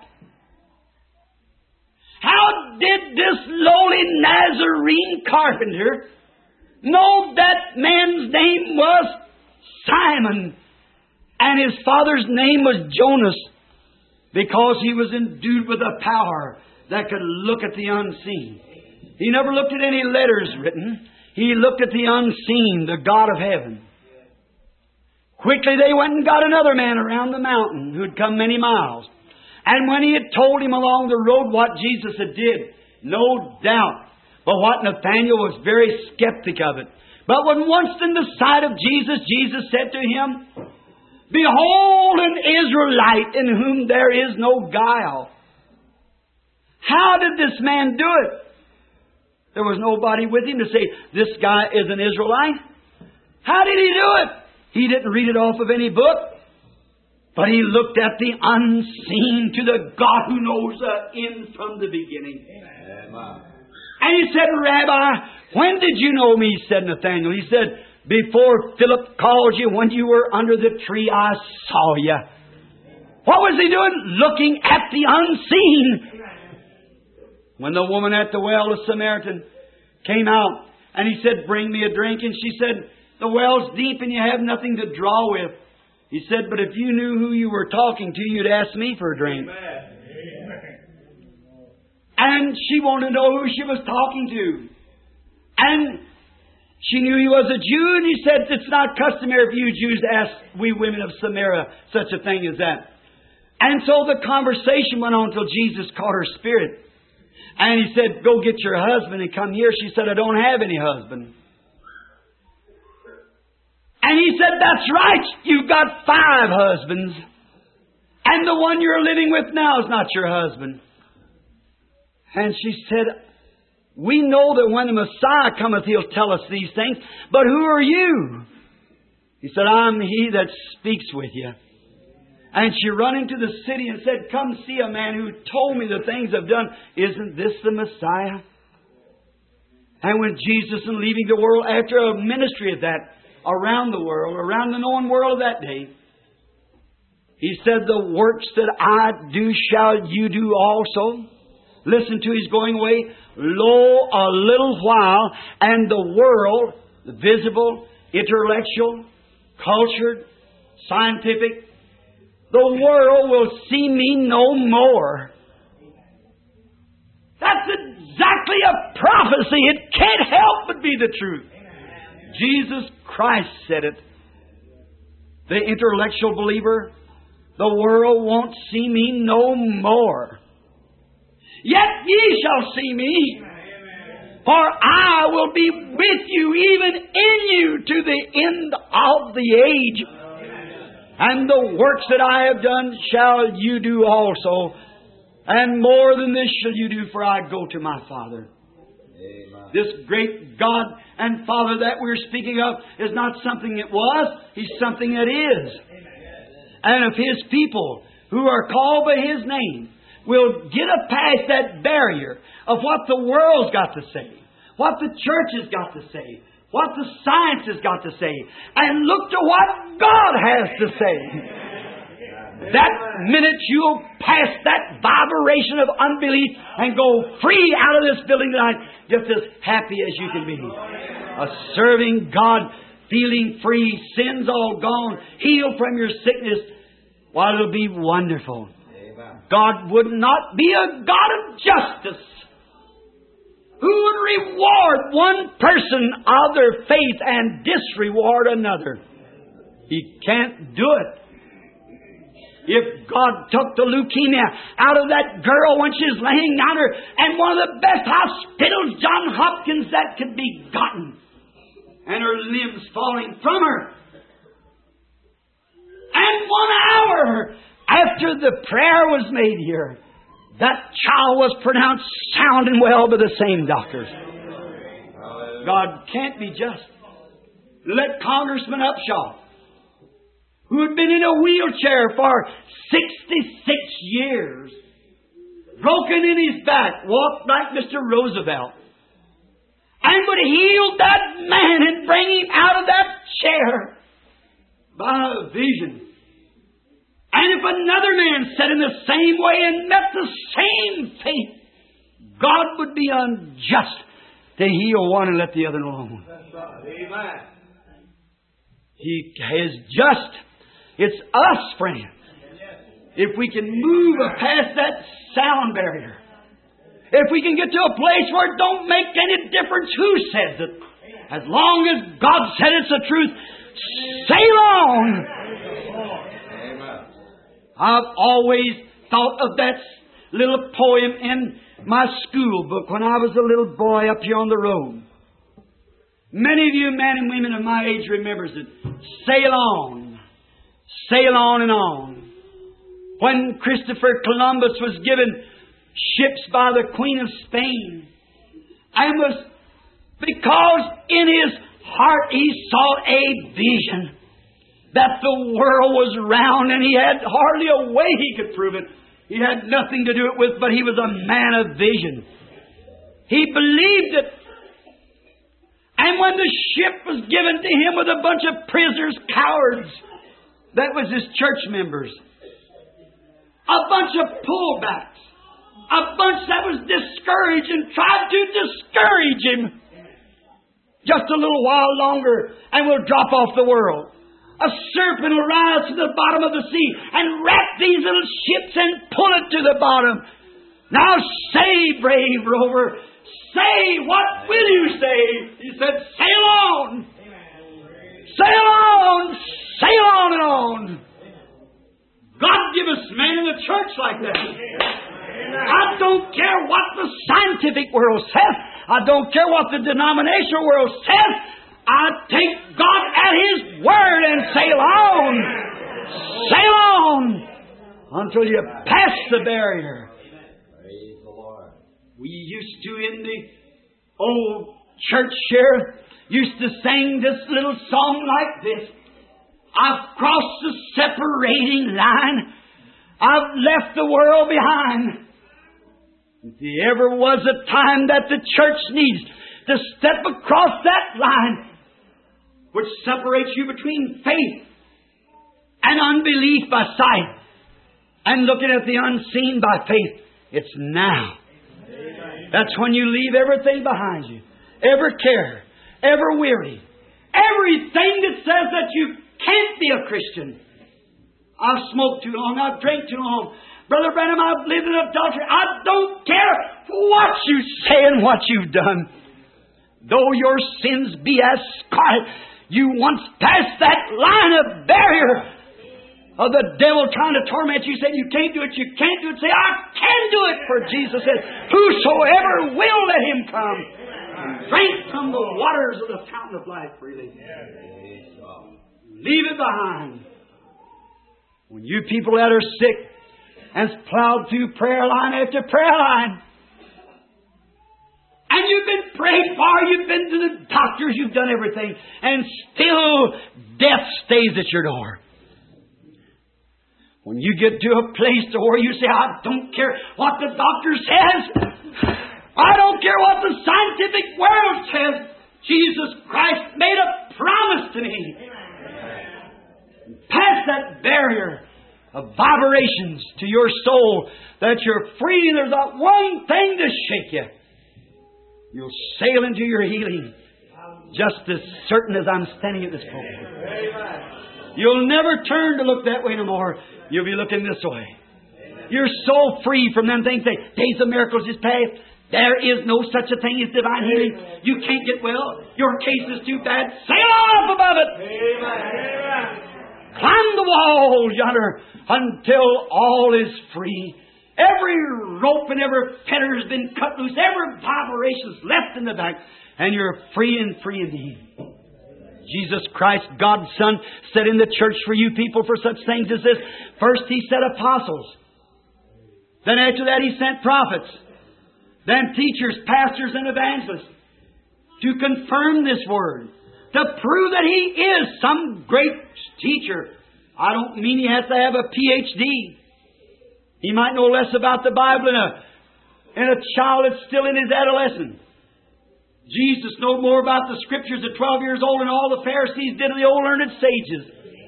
How did this lowly Nazarene carpenter know that man's name was Simon and his father's name was Jonas? Because he was endued with a power that could look at the unseen. He never looked at any letters written. He looked at the unseen, the God of heaven. Quickly they went and got another man around the mountain who'd come many miles. And when he had told him along the road what Jesus had did, no doubt, but what Nathanael was very skeptic of it. But when once in the sight of Jesus, Jesus said to him, behold an Israelite in whom there is no guile. How did this man do it? There was nobody with him to say, this guy is an Israelite. How did he do it? He didn't read it off of any book. But he looked at the unseen to the God who knows the end from the beginning. Amen. And he said, Rabbi, when did you know me? Said Nathanael. He said, before Philip called you, when you were under the tree, I saw you. What was he doing? Looking at the unseen. When the woman at the well, the Samaritan, came out and he said, bring me a drink. And she said, the well's deep and you have nothing to draw with. He said, but if you knew who you were talking to, you'd ask me for a drink. Amen. And she wanted to know who she was talking to. And she knew he was a Jew, and he said, it's not customary for you Jews to ask we women of Samaria such a thing as that. And so the conversation went on till Jesus caught her spirit. And he said, go get your husband and come here. She said, I don't have any husband. And he said, that's right. You've got 5 husbands. And the one you're living with now is not your husband. And she said, we know that when the Messiah cometh, He'll tell us these things. But who are you? He said, I'm he that speaks with you. And she run into the city and said, come see a man who told me the things I've done. Isn't this the Messiah? And when Jesus, in leaving the world, after a ministry of that, around the world, around the known world of that day, He said, the works that I do shall you do also. Listen to His going away. Lo, a little while, and the world, the visible, intellectual, cultured, scientific, the world will see me no more. That's exactly a prophecy. It can't help but be the truth. Jesus Christ said it. The intellectual believer, the world won't see me no more. Yet ye shall see me, for I will be with you, even in you, to the end of the age. And the works that I have done shall you do also. And more than this shall you do, for I go to my Father. Amen. This great God and Father that we're speaking of is not something it was. He's something that is. And if His people who are called by His name will get past that barrier of what the world's got to say, what the church has got to say, what the science has got to say, and look to what God has to say. That minute you'll pass that vibration of unbelief and go free out of this building tonight, just as happy as you can be. A serving God, feeling free, sins all gone, healed from your sickness. Why, it'll be wonderful. God would not be a God of justice who would reward one person of their faith and disreward another. He can't do it. If God took the leukemia out of that girl when she's laying down her, and one of the best hospitals, Johns Hopkins, that could be gotten, and her limbs falling from her, and 1 hour after the prayer was made here, that child was pronounced sound and well by the same doctors. God can't be just. Let Congressman Upshaw, who had been in a wheelchair for 66 years, broken in his back, walked like Mr. Roosevelt, and would heal that man and bring him out of that chair by a vision. And if another man sat in the same way and met the same fate, God would be unjust to heal one and let the other alone. Amen. He is just. It's us, friends. If we can move past that sound barrier, if we can get to a place where it don't make any difference who says it, as long as God said it's the truth, sail on. I've always thought of that little poem in my school book when I was a little boy up here on the road. Many of you men and women of my age remembers it. Sail on. Sail on and on. When Christopher Columbus was given ships by the Queen of Spain And was because in his heart he saw a vision that the world was round, and he had hardly a way he could prove it. He had nothing to do it with, but he was a man of vision. He believed it. And when the ship was given to him with a bunch of prisoners, cowards, that was his church members, a bunch of pullbacks, a bunch that was discouraged and tried to discourage him. Just a little while longer and we'll drop off the world. A serpent will rise to the bottom of the sea and wrap these little ships and pull it to the bottom. Now say, brave rover, say, what will you say? He said, sail on. Sail on. Sail on and on. God give us men in the church like that. I don't care what the scientific world says. I don't care what the denominational world says. I take God at His word and sail on. Sail on until you pass the barrier. Praise the Lord. We used to, in the old church here, used to sing this little song like this. I've crossed the separating line. I've left the world behind. If there ever was a time that the church needs to step across that line which separates you between faith and unbelief by sight and looking at the unseen by faith, it's now. Amen. That's when you leave everything behind you. Every care, every weary, everything that says that you can't be a Christian. I've smoked too long. I've drank too long. Brother Branham, I've lived in adultery. I don't care what you say and what you've done. Though your sins be as scarlet, you once passed that line of barrier of the devil trying to torment you, saying you can't do it, you can't do it. Say, I can do it, for Jesus said, whosoever will, let him come. Drink from the waters of the fountain of life freely. Leave it behind. When you people that are sick has plowed through prayer line after prayer line, and you've been prayed for, you've been to the doctors, you've done everything, and still death stays at your door. When you get to a place to where you say, I don't care what the doctor says, I don't care what the scientific world says, Jesus Christ made a promise to me. Pass that barrier of vibrations to your soul that you're free. There's not one thing to shake you. You'll sail into your healing just as certain as I'm standing at this pulpit. You'll never turn to look that way no more. You'll be looking this way. You're so free from them things. Days of miracles is past. There is no such a thing as divine healing. You can't get well. Your case is too bad. Sail on up above it. Climb the wall yonder until all is free. Every rope and every fetter has been cut loose. Every vibration is left in the back. And you're free and free indeed. Jesus Christ, God's Son, set in the church for you people for such things as this. First He set apostles. Then after that He sent prophets. Then teachers, pastors, and evangelists to confirm this Word. To prove that He is some great teacher. I don't mean He has to have a PhD. He might know less about the Bible than a child that's still in his adolescence. Jesus knew more about the Scriptures at 12 years old than all the Pharisees did of the old learned sages.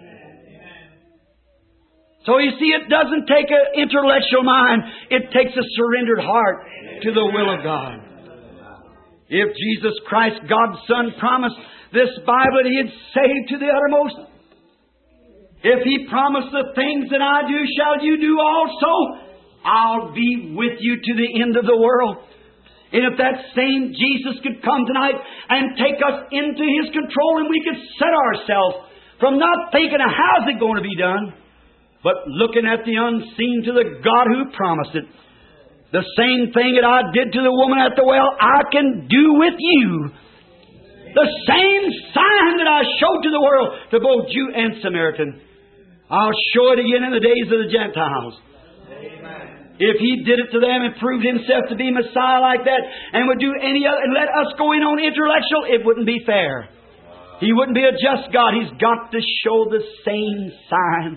So you see, it doesn't take an intellectual mind. It takes a surrendered heart to the will of God. If Jesus Christ, God's Son, promised this Bible that He'd save to the uttermost, if He promised the things that I do shall you do also, I'll be with you to the end of the world. And if that same Jesus could come tonight and take us into His control, and we could set ourselves from not thinking of how's it going to be done, but looking at the unseen to the God who promised it. The same thing that I did to the woman at the well, I can do with you. The same sign that I showed to the world, to both Jew and Samaritan, I'll show it again in the days of the Gentiles. Amen. If He did it to them and proved Himself to be Messiah like that and would do any other and let us go in on intellectual, it wouldn't be fair. He wouldn't be a just God. He's got to show the same sign.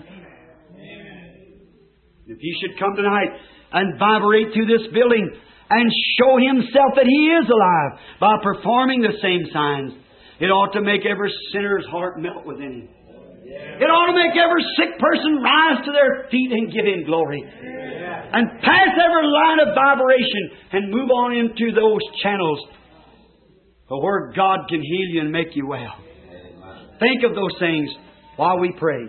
If He should come tonight and vibrate through this building and show Himself that He is alive by performing the same signs, it ought to make every sinner's heart melt within Him. It ought to make every sick person rise to their feet and give Him glory. And pass every line of vibration and move on into those channels where God can heal you and make you well. Think of those things while we pray.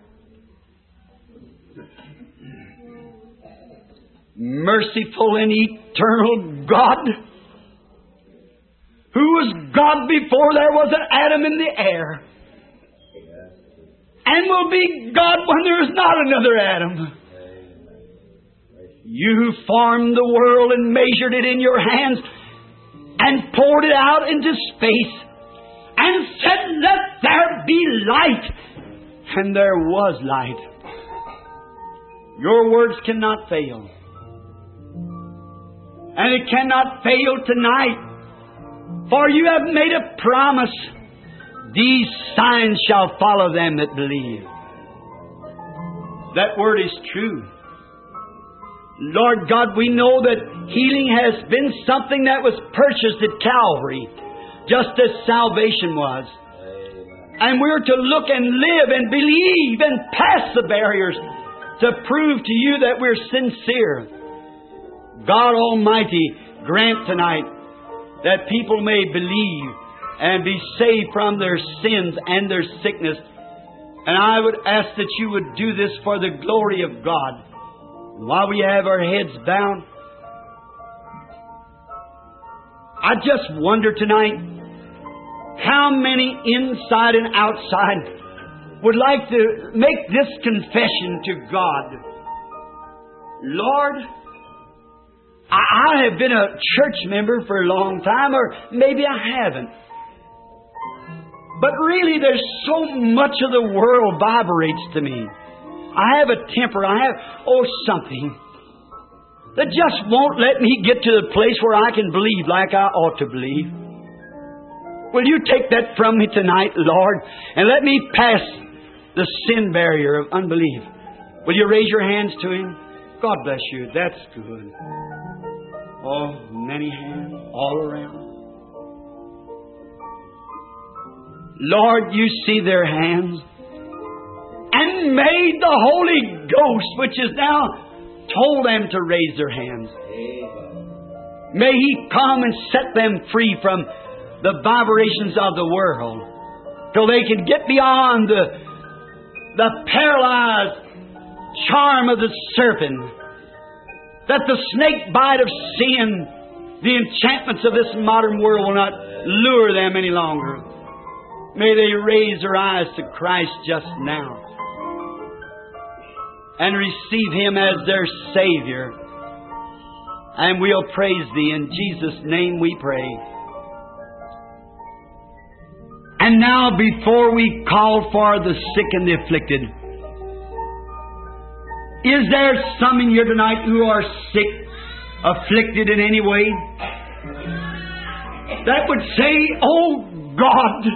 Merciful and eternal God, who was God before there was an atom in the air, and will be God when there is not another atom. You who formed the world and measured it in your hands and poured it out into space and said, "Let there be light." And there was light. Your words cannot fail. And it cannot fail tonight. For you have made a promise. These signs shall follow them that believe. That word is true. Lord God, we know that healing has been something that was purchased at Calvary, just as salvation was. And we're to look and live and believe and pass the barriers to prove to you that we're sincere. God Almighty, grant tonight that people may believe and be saved from their sins and their sickness. And I would ask that you would do this for the glory of God. While we have our heads bowed, I just wonder tonight how many inside and outside would like to make this confession to God. Lord, I have been a church member for a long time, or maybe I haven't. But really there's so much of the world vibrates to me. I have a temper, I have, something that just won't let me get to the place where I can believe like I ought to believe. Will you take that from me tonight, Lord, and let me pass the sin barrier of unbelief? Will you raise your hands to Him? God bless you. That's good. Oh, many hands all around. Lord, you see their hands. And made the Holy Ghost, which is now told them to raise their hands. May He come and set them free from the vibrations of the world, till they can get beyond the paralyzed charm of the serpent, that the snake bite of sin, the enchantments of this modern world will not lure them any longer. May they raise their eyes to Christ just now and receive Him as their Savior. And we'll praise Thee. In Jesus' name we pray. And now, before we call for the sick and the afflicted, is there some in here tonight who are sick, afflicted in any way, that would say, "Oh God,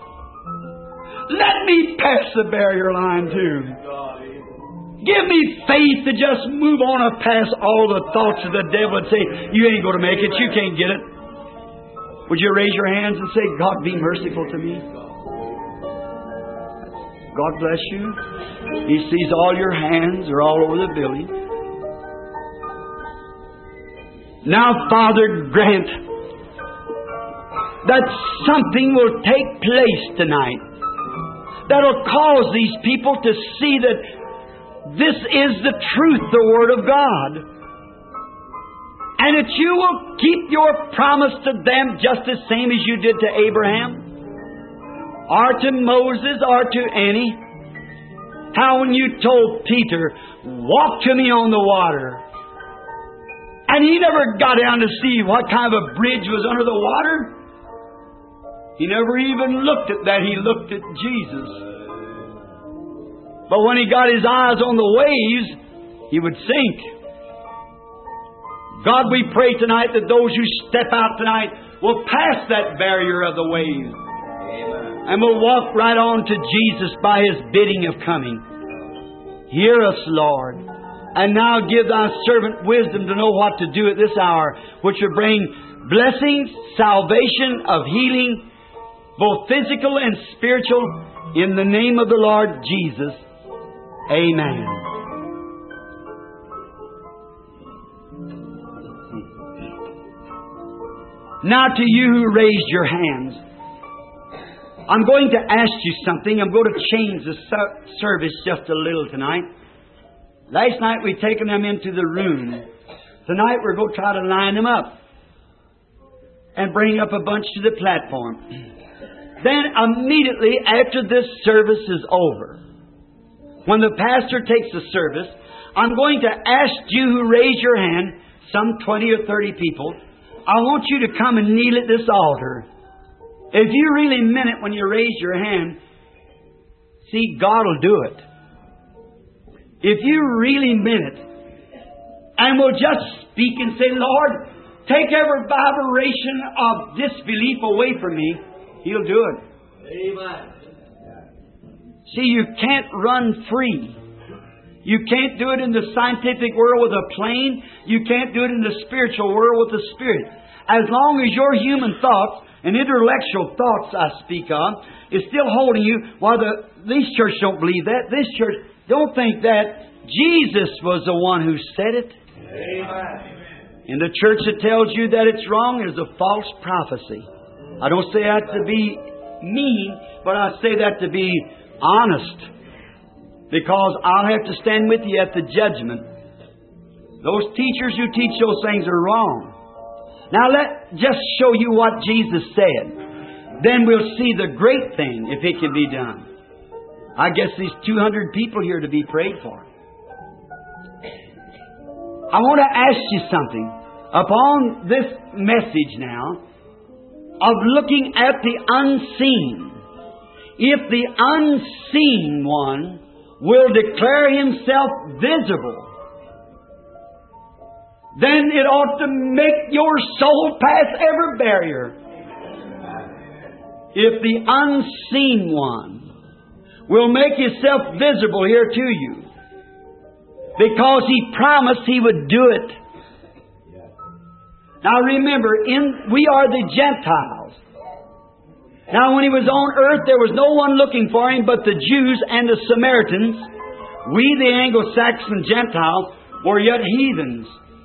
let me pass the barrier line too. Give me faith to just move on and pass all the thoughts of the devil and say, you ain't going to make it, you can't get it." Would you raise your hands and say, "God, be merciful to me"? God bless you. He sees all your hands are all over the building. Now, Father, grant that something will take place tonight that'll cause these people to see that this is the truth, the Word of God. And that you will keep your promise to them just the same as you did to Abraham, or to Moses, or to any. How when you told Peter, "Walk to me on the water," and he never got down to see what kind of a bridge was under the water. He never even looked at that. He looked at Jesus. But when he got his eyes on the waves, he would sink. God, we pray tonight that those who step out tonight will pass that barrier of the waves. And will walk right on to Jesus by His bidding of coming. Hear us, Lord. And now give Thy servant wisdom to know what to do at this hour, which will bring blessings, salvation, of healing, both physical and spiritual, in the name of the Lord Jesus. Amen. Now to you who raised your hands, I'm going to ask you something. I'm going to change the service just a little tonight. Last night we taken them into the room. Tonight we're going to try to line them up and bring up a bunch to the platform. Then immediately after this service is over, when the pastor takes the service, I'm going to ask you who raise your hand, some 20 or 30 people, I want you to come and kneel at this altar. If you really meant it when you raised your hand, see, God will do it. If you really meant it, and will just speak and say, Lord, take every vibration of disbelief away from me, He'll do it. Amen. See, you can't run free. You can't do it in the scientific world with a plane. You can't do it in the spiritual world with the Spirit. As long as your human thoughts and intellectual thoughts I speak of is still holding you, while these church don't believe that. This church don't think that. Jesus was the one who said it. Amen. In the church that tells you that it's wrong is a false prophecy. I don't say that to be mean, but I say that to be honest. Because I'll have to stand with you at the judgment. Those teachers who teach those things are wrong. Now let just show you what Jesus said. Then we'll see the great thing if it can be done. I guess there's 200 people here to be prayed for. I want to ask you something. Upon this message now, of looking at the unseen. If the unseen one will declare Himself visible, then it ought to make your soul pass every barrier. If the unseen one will make Himself visible here to you, because He promised He would do it. Now remember, we are the Gentiles. Now when He was on earth, there was no one looking for Him but the Jews and the Samaritans. We, the Anglo-Saxon Gentiles, were yet heathens.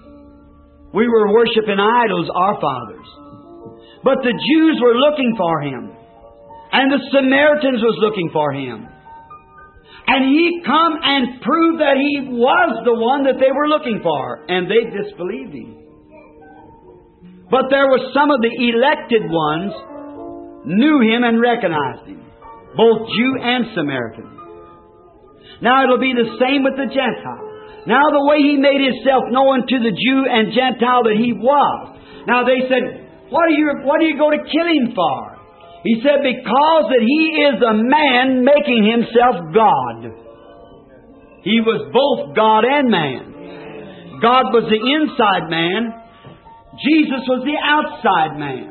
We were worshiping idols, our fathers. But the Jews were looking for Him. And the Samaritans was looking for Him. And He come and proved that He was the one that they were looking for. And they disbelieved Him. But there were some of the elected ones knew Him and recognized Him. Both Jew and Samaritan. Now it'll be the same with the Gentile. Now the way He made Himself known to the Jew and Gentile that He was. Now they said, what do you go to kill Him for? He said, because that He is a man making Himself God. He was both God and man. God was the inside man. Jesus was the outside man.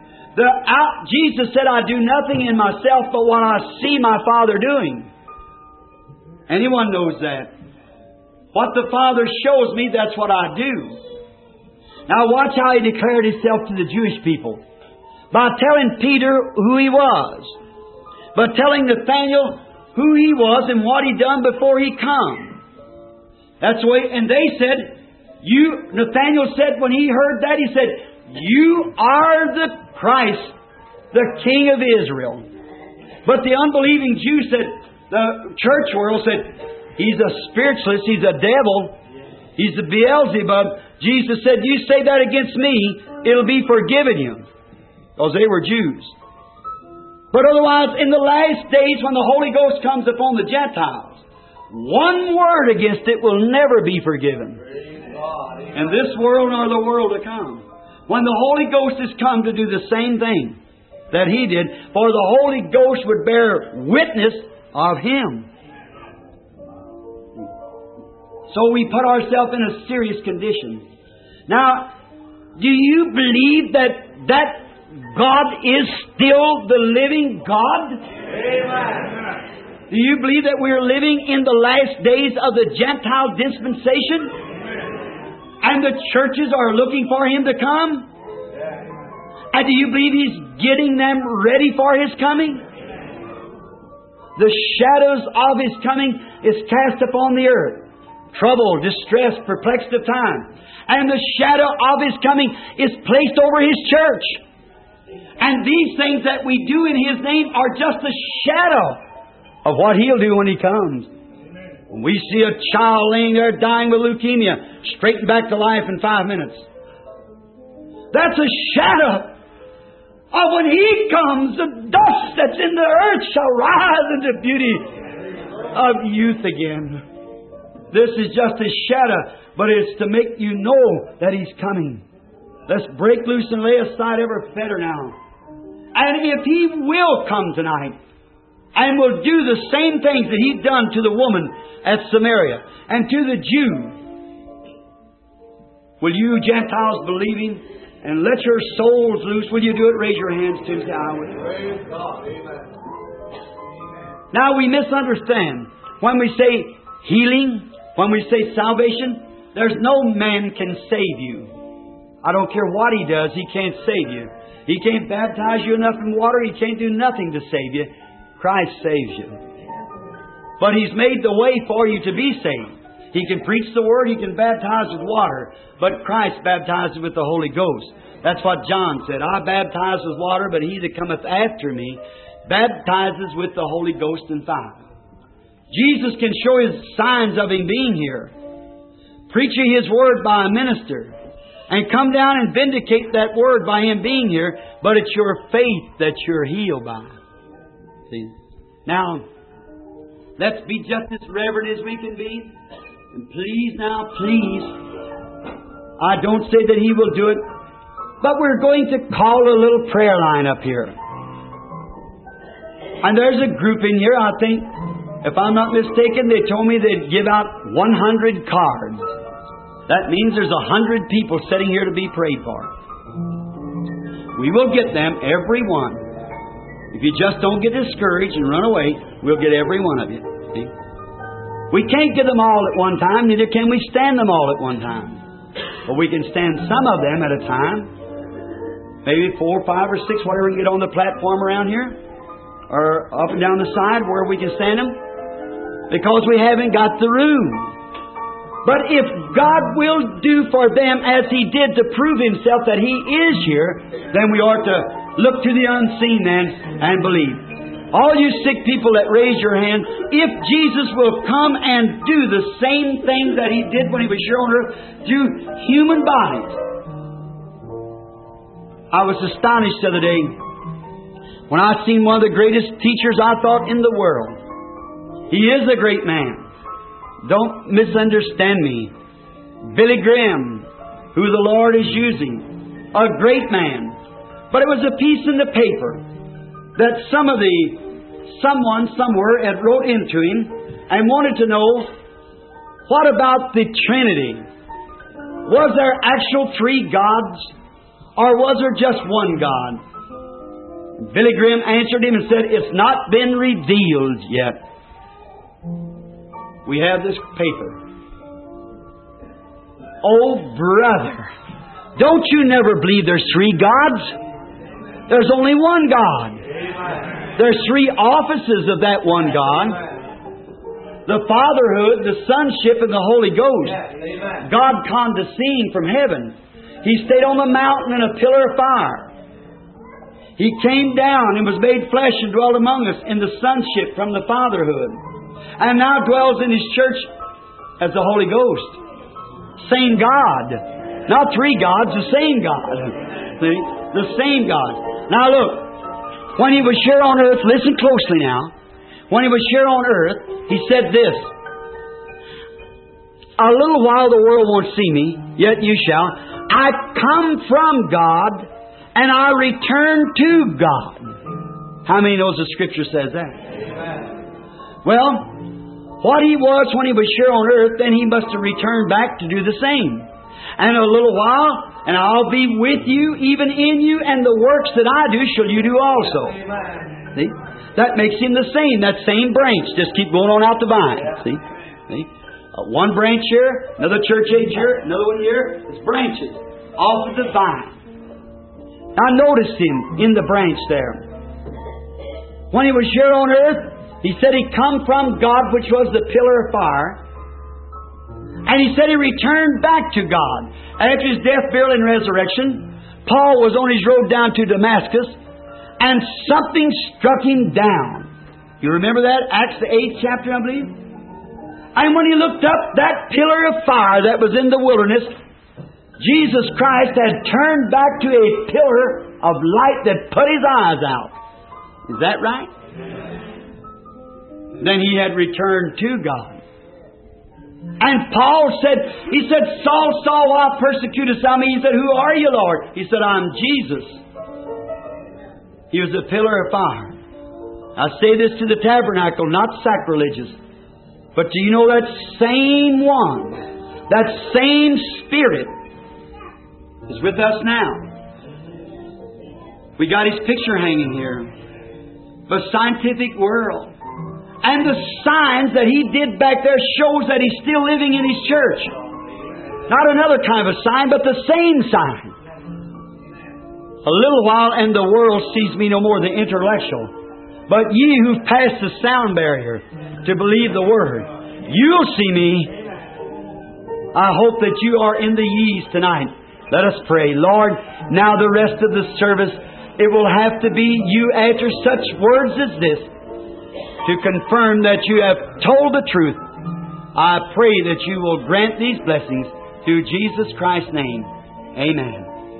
Jesus said, I do nothing in myself but what I see my Father doing. Anyone knows that. What the Father shows me, that's what I do. Now watch how He declared Himself to the Jewish people. By telling Peter who He was. By telling Nathanael who He was and what He done before He come. That's the way, and they said, Nathanael said when he heard that, he said, you are the Christ, the King of Israel. But the unbelieving Jew said, the church world said, He's a spiritualist, He's a devil, He's a Beelzebub. Jesus said, you say that against me, it'll be forgiven you. Because they were Jews. But otherwise, in the last days when the Holy Ghost comes upon the Gentiles, one word against it will never be forgiven. In this world nor the world to come. When the Holy Ghost has come to do the same thing that He did, for the Holy Ghost would bear witness of Him. So we put ourselves in a serious condition. Now, do you believe that God is still the living God? Amen. Do you believe that we are living in the last days of the Gentile dispensation? And the churches are looking for Him to come? And do you believe He's getting them ready for His coming? The shadows of His coming is cast upon the earth. Trouble, distress, perplexed of time. And the shadow of His coming is placed over His church. And these things that we do in His name are just a shadow of what He'll do when He comes. When we see a child laying there dying with leukemia, straighten back to life in 5 minutes. That's a shadow of when He comes, the dust that's in the earth shall rise into beauty of youth again. This is just a shadow, but it's to make you know that He's coming. Let's break loose and lay aside every fetter now. And if He will come tonight, and will do the same things that He done to the woman at Samaria, and to the Jew, will you Gentiles believe Him? And let your souls loose. Will you do it? Raise your hands to the I will. Praise God. Amen. Now we misunderstand. When we say healing, when we say salvation, there's no man can save you. I don't care what he does, he can't save you. He can't baptize you enough in water, he can't do nothing to save you. Christ saves you. But He's made the way for you to be saved. He can preach the Word, He can baptize with water, but Christ baptizes with the Holy Ghost. That's what John said. I baptize with water, but He that cometh after me baptizes with the Holy Ghost and fire. Jesus can show His signs of Him being here, preaching His Word by a minister, and come down and vindicate that Word by Him being here, but it's your faith that you're healed by. See? Now, let's be just as reverent as we can be. And please now, please, I don't say that He will do it, but we're going to call a little prayer line up here. And there's a group in here, I think, if I'm not mistaken, they told me they'd give out 100 cards. That means there's 100 people sitting here to be prayed for. We will get them, every one. If you just don't get discouraged and run away, we'll get every one of you. See? We can't get them all at one time, neither can we stand them all at one time. But we can stand some of them at a time. Maybe 4, 5, or 6, whatever we can get on the platform around here. Or up and down the side where we can stand them. Because we haven't got the room. But if God will do for them as He did to prove Himself that He is here, then we ought to look to the unseen then and believe. All you sick people that raise your hand, if Jesus will come and do the same thing that He did when He was here on earth through human bodies. I was astonished the other day when I seen one of the greatest teachers I thought in the world. He is a great man. Don't misunderstand me. Billy Graham, who the Lord is using, a great man. But it was a piece in the paper that someone somewhere had wrote into him and wanted to know, what about the Trinity? Was there actual 3 gods? Or was there just one God? Billy Graham answered him and said, it's not been revealed yet. We have this paper. Oh, brother, don't you never believe there's 3 gods? There's only one God. There's 3 offices of that one God. The Fatherhood, the Sonship, and the Holy Ghost. God condescending from heaven. He stayed on the mountain in a pillar of fire. He came down and was made flesh and dwelt among us in the Sonship from the Fatherhood. And now dwells in His church as the Holy Ghost. Same God. Not 3 gods, the same God. See? The same God. Now look, when He was here on earth, listen closely now. When He was here on earth, He said this, a little while the world won't see me, yet you shall. I come from God, and I return to God. How many knows the Scripture says that? Well, what He was when He was here on earth, then He must have returned back to do the same. And a little while, and I'll be with you, even in you, and the works that I do shall you do also. See? That makes Him the same. That same branch. Just keep going on out the vine. See? See? One branch here, another church age here, another one here. It's branches off of the vine. Now notice Him in the branch there. When He was here on earth, He said He come from God, which was the pillar of fire. And He said He returned back to God. After His death, burial, and resurrection, Paul was on his road down to Damascus, and something struck him down. You remember that? Acts the 8th chapter, I believe. And when he looked up, that pillar of fire that was in the wilderness, Jesus Christ had turned back to a pillar of light that put his eyes out. Is that right? Then he had returned to God. And Paul said, he said, Saul, Saul, why persecutest thou me? He said, who are you, Lord? He said, I'm Jesus. He was a pillar of fire. I say this to the tabernacle, not sacrilegious. But do you know that same one, that same Spirit is with us now? We got His picture hanging here. The scientific world. And the signs that He did back there shows that He's still living in His church. Not another kind of a sign, but the same sign. A little while and the world sees me no more than intellectual. But ye who've passed the sound barrier to believe the Word, you'll see me. I hope that you are in the ye's tonight. Let us pray. Lord, now the rest of the service, it will have to be you after such words as this to confirm that you have told the truth. I pray that you will grant these blessings through Jesus Christ's name. Amen.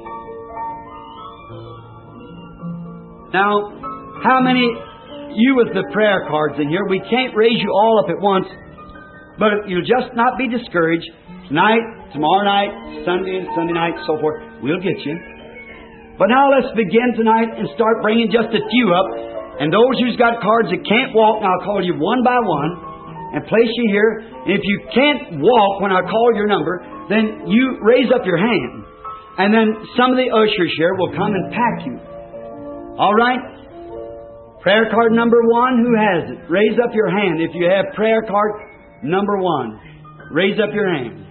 Now, how many, you with the prayer cards in here, we can't raise you all up at once, but you'll just not be discouraged. Tonight, tomorrow night, Sunday and Sunday night, so forth, we'll get you. But now let's begin tonight and start bringing just a few up. And those who's got cards that can't walk, now I'll call you one by one and place you here. And if you can't walk when I call your number, then you raise up your hand. And then some of the ushers here will come and pack you. All right? Prayer card number 1, who has it? Raise up your hand. If you have prayer card number 1, raise up your hand.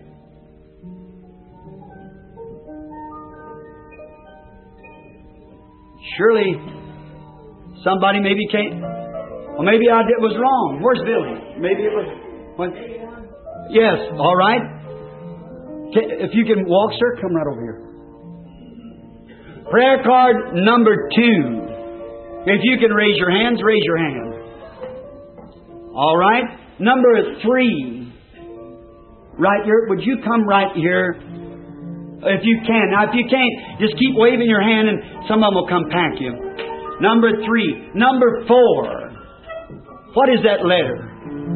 Surely somebody maybe can't. Well, maybe I was wrong. Where's Billy? Maybe it was. What? Yes. All right. If you can walk, sir, come right over here. Prayer card number 2. If you can raise your hands, raise your hand. All right. Number 3. Right here. Would you come right here? If you can. Now, if you can't, just keep waving your hand and some of them will come pack you. Number 3. Number 4. What is that letter?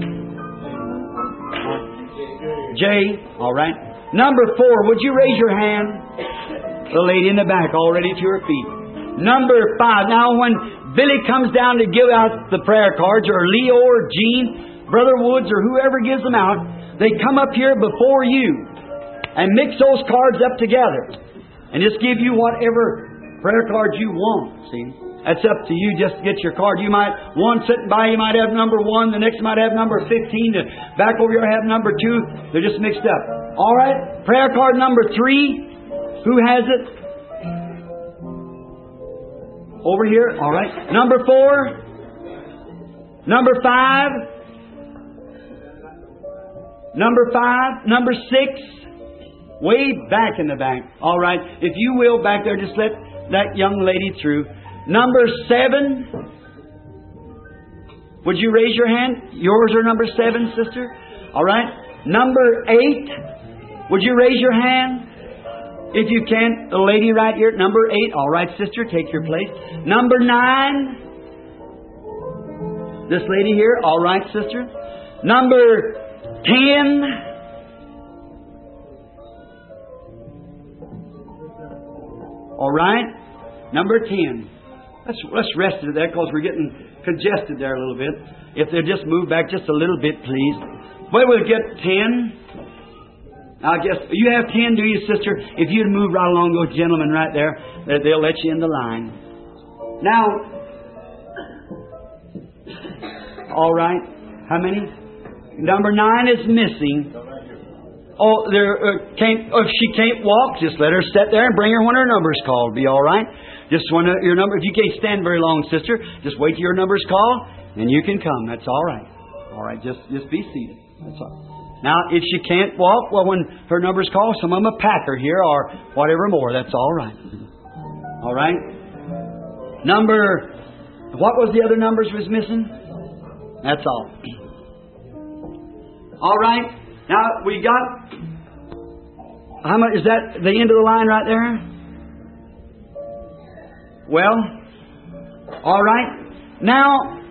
J. All right. Number 4. Would you raise your hand? The lady in the back already to her feet. Number 5. Now when Billy comes down to give out the prayer cards, or Leo or Gene, Brother Woods, or whoever gives them out, they come up here before you and mix those cards up together and just give you whatever prayer cards you want. See? That's up to you. Just get your card. You might, one sitting by, you might have number 1. The next might have number 15. The back over here have number 2. They're just mixed up. All right. Prayer card number 3. Who has it? Over here. All right. Number 4. Number 5. Number 5. Number 6. Way back in the back. All right. If you will, back there, just let that young lady through. Number 7. Would you raise your hand? Yours are number 7, sister. All right. Number 8. Would you raise your hand? If you can. The lady right here, number 8. All right, sister, take your place. Number 9. This lady here. All right, sister. Number 10. All right. Number 10. Let's rest it there because we're getting congested there a little bit. If they'll just move back just a little bit, please. Well, we'll get 10. I guess you have 10, do you, sister? If you'd move right along those gentlemen right there, they'll let you in the line. Now, all right. How many? Number 9 is missing. Oh, if she can't walk, just let her sit there and bring her when her number's called. Be all right. Just when your number. If you can't stand very long, sister, just wait till your number's called, and you can come. That's all right. All right. Just be seated. That's all. Now, if she can't walk, well, when her number's called, some of them will pack her here or whatever more. That's all right. All right. What was the other numbers was missing? That's all. All right. Now, we got... How much is that? The end of the line right there? Well, all right. Now,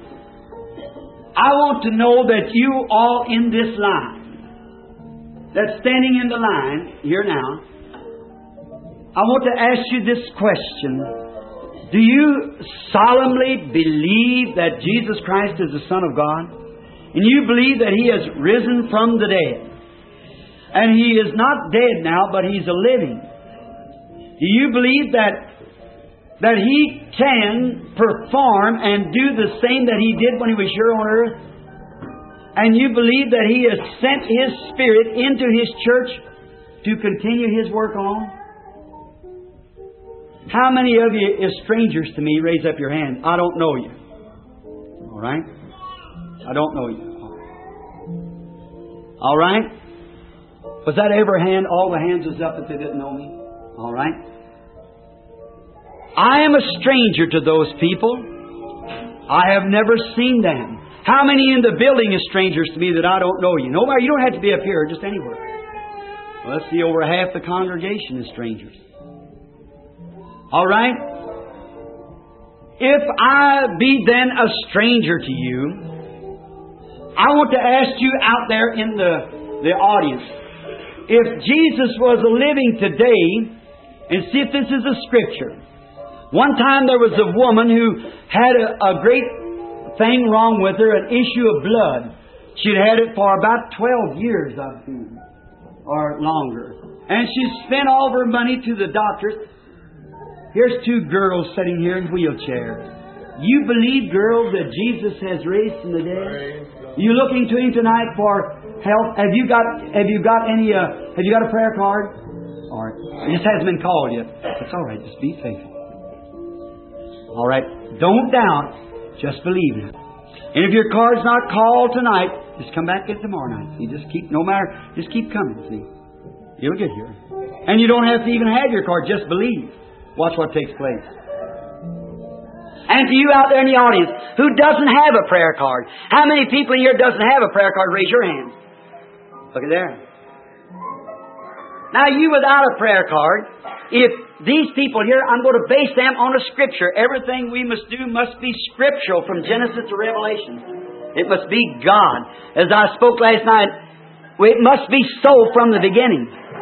I want to know that you all in this line, that's standing in the line here now, I want to ask you this question. Do you solemnly believe that Jesus Christ is the Son of God? And you believe that He has risen from the dead? And He is not dead now, but He's a living. Do you believe that He can perform and do the same that He did when He was here on earth? And you believe that He has sent His Spirit into His church to continue His work on? How many of you, as strangers to me, raise up your hand? I don't know you. All right? I don't know you. All right? Was that every hand? All the hands was up that they didn't know me? All right? I am a stranger to those people. I have never seen them. How many in the building is strangers to me that I don't know you? Nobody. You don't have to be up here, just anywhere. Well, let's see, over half the congregation is strangers. All right? If I be then a stranger to you, I want to ask you out there in the audience, if Jesus was a living today, and see if this is a scripture. One time there was a woman who had a great thing wrong with her, an issue of blood. She'd had it for about 12 years, I think, or longer. And she spent all of her money to the doctors. Here's 2 girls sitting here in wheelchairs. You believe, girls, that Jesus has raised from the dead? You looking to Him tonight for help? Have you got a prayer card? All right. It just hasn't been called yet. It's all right. Just be faithful. All right. Don't doubt. Just believe it. And if your card's not called tonight, just come back in tomorrow night. You just keep coming. See, you'll get here. And you don't have to even have your card. Just believe. Watch what takes place. And to you out there in the audience who doesn't have a prayer card, how many people in here doesn't have a prayer card? Raise your hands. Look at there. Now you without a prayer card, if these people here, I'm going to base them on a scripture. Everything we must do must be scriptural from Genesis to Revelation. It must be God. As I spoke last night, it must be so from the beginning.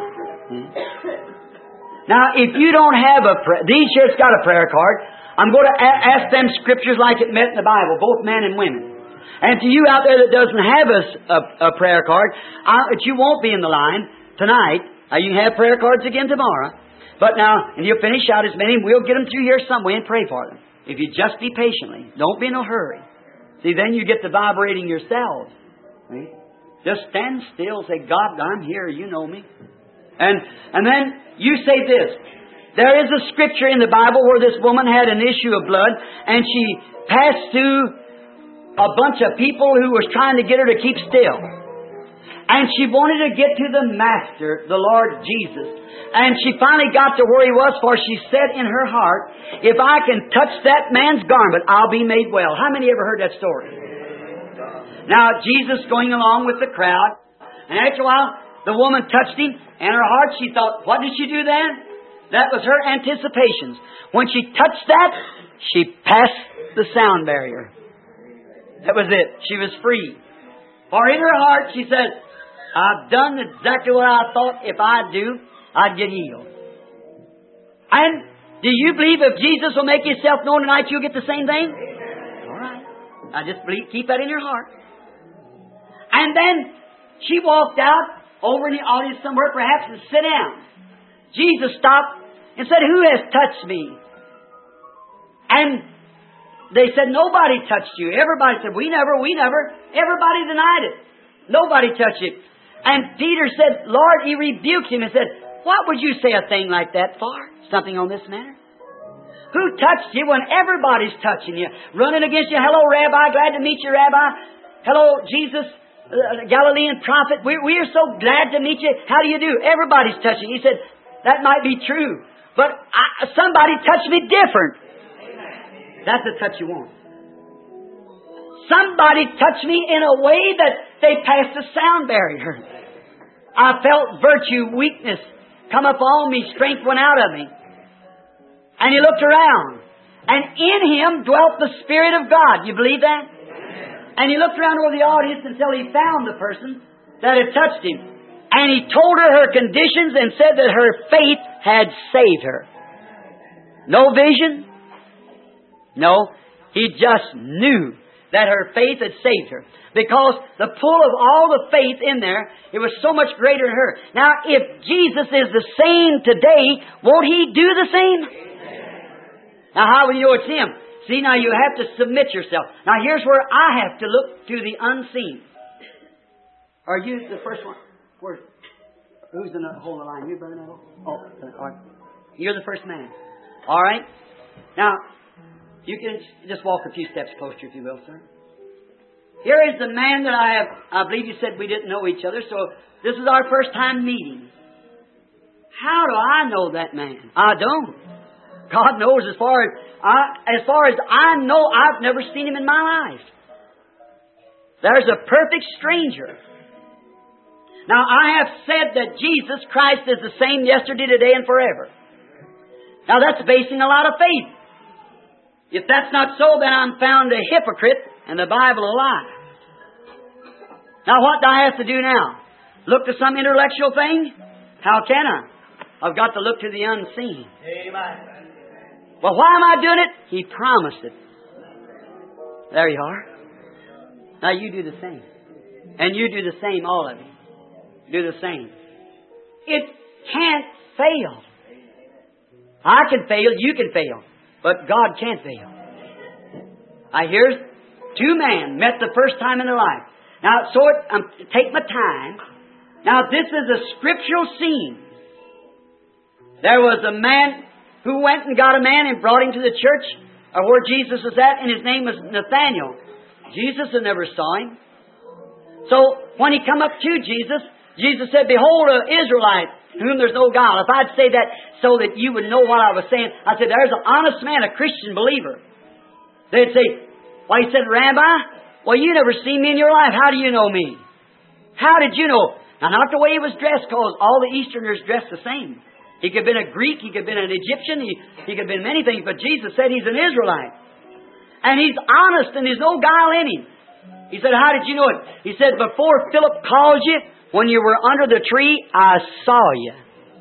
Now, if you don't have these here's got a prayer card, I'm going to ask them scriptures like it meant in the Bible, both men and women. And to you out there that doesn't have a prayer card, that you won't be in the line tonight. You can have prayer cards again tomorrow. But now, and you'll finish out as many, and we'll get them through here some way and pray for them. If you just be patiently. Don't be in a hurry. See, then you get the vibrating yourselves. See? Just stand still and say, God, I'm here. You know me. And then you say this. There is a scripture in the Bible where this woman had an issue of blood, and she passed through a bunch of people who was trying to get her to keep still. And she wanted to get to the Master, the Lord Jesus. And she finally got to where He was, for she said in her heart, if I can touch that man's garment, I'll be made well. How many ever heard that story? Now, Jesus going along with the crowd, and after a while, the woman touched Him, and her heart, she thought, what did she do then? That was her anticipations. When she touched that, she passed the sound barrier. That was it. She was free. For in her heart, she said, I've done exactly what I thought if I'd do, I'd get healed. And do you believe if Jesus will make Himself known tonight, you'll get the same thing? All right. I just believe, keep that in your heart. And then she walked out, over in the audience somewhere perhaps and sit down. Jesus stopped and said, "Who has touched me?" And they said, "Nobody touched you." Everybody said, we never. Everybody denied it. Nobody touched you. And Peter said, "Lord," he rebuked him and said, "What would you say a thing like that for? Something on this manner? Who touched you when everybody's touching you? Running against you. Hello, Rabbi. Glad to meet you, Rabbi. Hello, Jesus, Galilean prophet. We are so glad to meet you. How do you do? Everybody's touching you." He said, "That might be true. But somebody touched me different." That's the touch you want. Somebody touched me in a way that they passed a sound barrier. I felt virtue, weakness come upon me. Strength went out of me. And he looked around. And in him dwelt the Spirit of God. You believe that? And he looked around over the audience until he found the person that had touched him. And he told her conditions and said that her faith had saved her. No vision? No. He just knew that her faith had saved her. Because the pull of all the faith in there, it was so much greater in her. Now, if Jesus is the same today, won't He do the same? Now, how will you know it's Him? See, now you have to submit yourself. Now, here's where I have to look to the unseen. Are you the first one? Who's holding the line? You, Brother Neville? Oh, all right. You're the first man. All right. Now, you can just walk a few steps closer, if you will, sir. Here is the man that I believe you said we didn't know each other, so this is our first time meeting. How do I know that man? I don't. God knows as far as I know, I've never seen him in my life. There's a perfect stranger. Now, I have said that Jesus Christ is the same yesterday, today, and forever. Now, that's basing a lot of faith. If that's not so, then I'm found a hypocrite and the Bible a lie. Now, what do I have to do now? Look to some intellectual thing? How can I? I've got to look to the unseen. Amen. Well, why am I doing it? He promised it. There you are. Now you do the same. And you do the same, all of you. Do the same. It can't fail. I can fail, you can fail. But God can't fail. Here's two men met the first time in their life. Now, take my time. Now, this is a scriptural scene. There was a man who went and got a man and brought him to the church where Jesus was at, and his name was Nathaniel. Jesus had never saw him. So, when he come up to Jesus, Jesus said, "Behold, an Israelite, in whom there's no guile." If I'd say that so that you would know what I was saying, I said, there's an honest man, a Christian believer. They'd say, well, he said, "Rabbi, well, you never seen me in your life. How do you know me?" How did you know? Now, not the way he was dressed, because all the Easterners dressed the same. He could have been a Greek, he could have been an Egyptian, he could have been many things, but Jesus said he's an Israelite. And he's honest and there's no guile in him. He said, "How did you know it?" He said, "Before Philip called you, when you were under the tree, I saw you."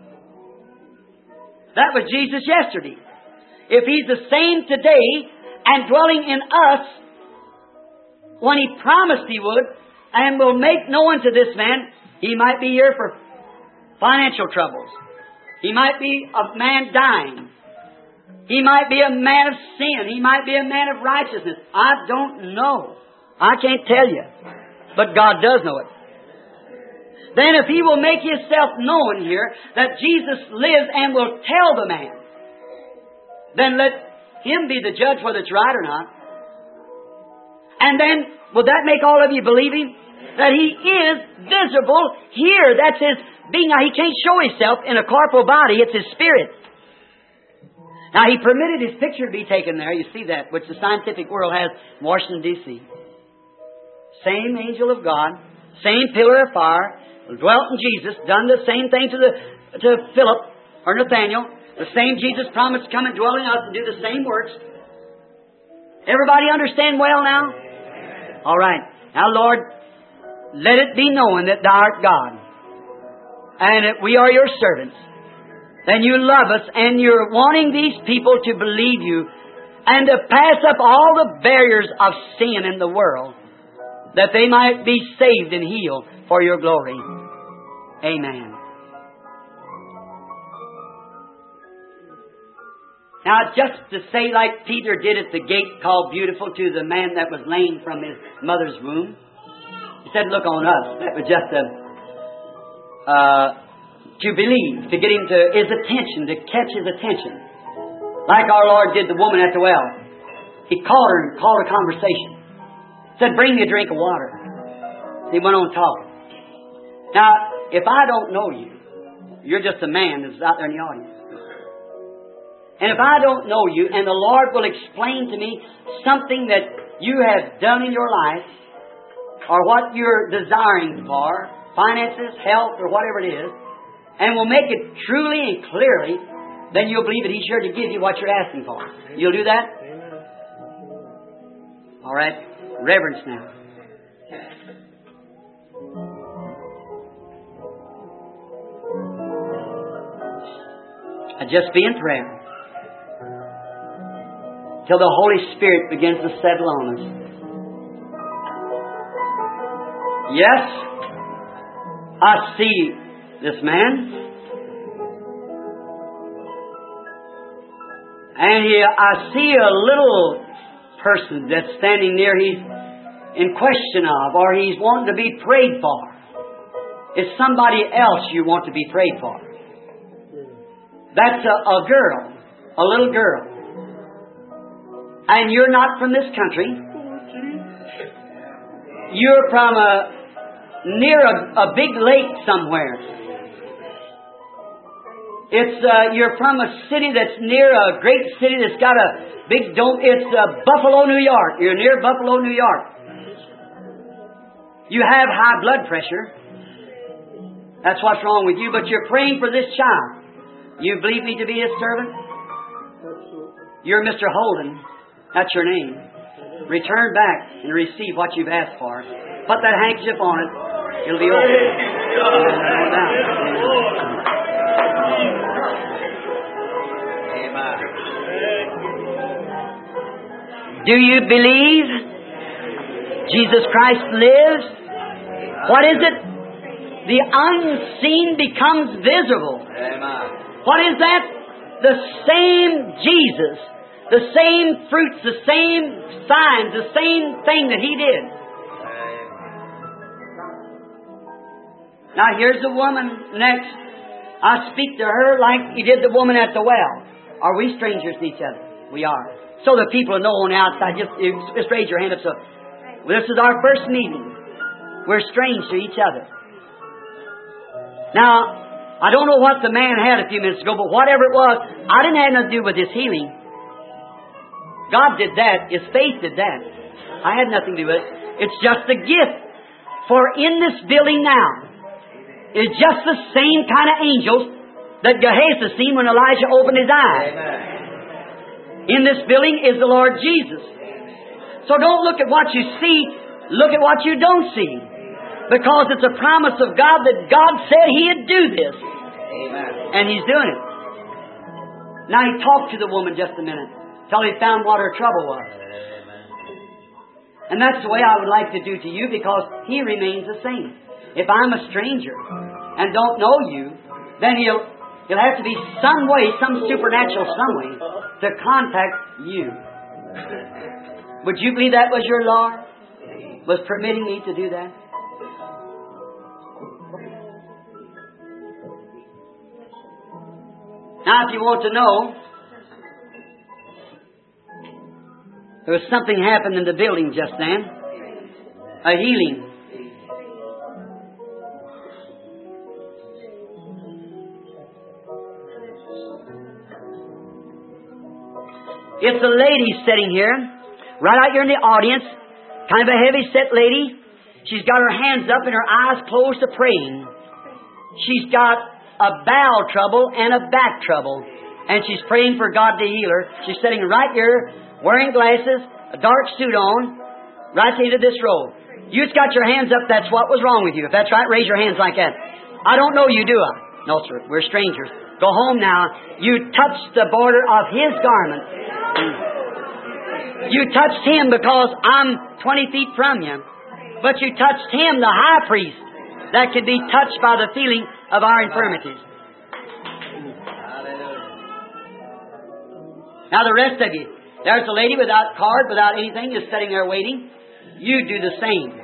That was Jesus yesterday. If He's the same today and dwelling in us, when He promised He would, and will make known to this man, he might be here for financial troubles. He might be a man dying. He might be a man of sin. He might be a man of righteousness. I don't know. I can't tell you. But God does know it. Then if He will make Himself known here, that Jesus lives and will tell the man, then let Him be the judge whether it's right or not. And then, will that make all of you believe Him? That He is visible here. That's His being. Now, He can't show Himself in a corporal body. It's His Spirit. Now, He permitted His picture to be taken there. You see that, which the scientific world has in Washington, D.C. Same angel of God, same pillar of fire, dwelt in Jesus, done the same thing to Philip or Nathaniel. The same Jesus promised to come and dwell in us and do the same works. Everybody understand well now? All right. Now, Lord, let it be known that Thou art God and that we are Your servants. Then You love us and You're wanting these people to believe You and to pass up all the barriers of sin in the world, that they might be saved and healed for Your glory. Amen. Now, just to say like Peter did at the gate called Beautiful to the man that was lame from his mother's womb. He said, look on us. That was just to believe, to get him to his attention, to catch his attention. Like our Lord did the woman at the well. He called her and called a conversation. Said, bring me a drink of water. He went on talking. Now, if I don't know you, you're just a man that's out there in the audience. And if I don't know you, and the Lord will explain to me something that you have done in your life, or what you're desiring for, finances, health, or whatever it is, and will make it truly and clearly, then you'll believe that He's sure to give you what you're asking for. You'll do that? All right. Reverence now. Just be in prayer till the Holy Spirit begins to settle on us. Yes, I see this man. And I see a little person that's standing near. He's in question of, or he's wanting to be prayed for. It's somebody else you want to be prayed for. That's a girl, a little girl. And you're not from this country. You're from near a big lake somewhere. You're from a city that's near a great city that's got a big dome. It's Buffalo, New York. You're near Buffalo, New York. You have high blood pressure. That's what's wrong with you. But you're praying for this child. You believe me to be His servant? You're Mr. Holden. That's your name. Return back and receive what you've asked for. Put that handkerchief on it. It'll be open. Do you believe Jesus Christ lives? What is it? The unseen becomes visible. What is that? The same Jesus, the same fruits, the same signs, the same thing that He did. Now here's the woman next. I speak to her like He did the woman at the well. Are we strangers to each other? We are. So the people know on the outside, just raise your hand up. So this is our first meeting. We're strange to each other. Now, I don't know what the man had a few minutes ago, but whatever it was, I didn't have nothing to do with his healing. God did that. His faith did that. I had nothing to do with it. It's just a gift. For in this building now is just the same kind of angels that Gehazi seen when Elijah opened his eyes. In this building is the Lord Jesus. So don't look at what you see. Look at what you don't see. Because it's a promise of God that God said He'd do this. And He's doing it. Now He talked to the woman just a minute till He found what her trouble was. And that's the way I would like to do to you, because He remains the same. If I'm a stranger and don't know you, then He'll have to be some way, some supernatural some way to contact you. Would you believe that was your Lord? Was permitting me to do that? Now, if you want to know, there was something happened in the building just then. A healing. It's a lady sitting here, right out here in the audience, kind of a heavy-set lady. She's got her hands up and her eyes closed to praying. She's got a bowel trouble and a back trouble. And she's praying for God to heal her. She's sitting right here, wearing glasses, a dark suit on, right into this row. You just got your hands up, that's what was wrong with you. If that's right, raise your hands like that. I don't know you, do I? No, sir. We're strangers. Go home now. You touched the border of His garment. You touched Him because I'm 20 feet from you. But you touched Him, the high priest, that could be touched by the feeling of our infirmities. Now the rest of you, there's a lady without card, without anything, just sitting there waiting. You do the same.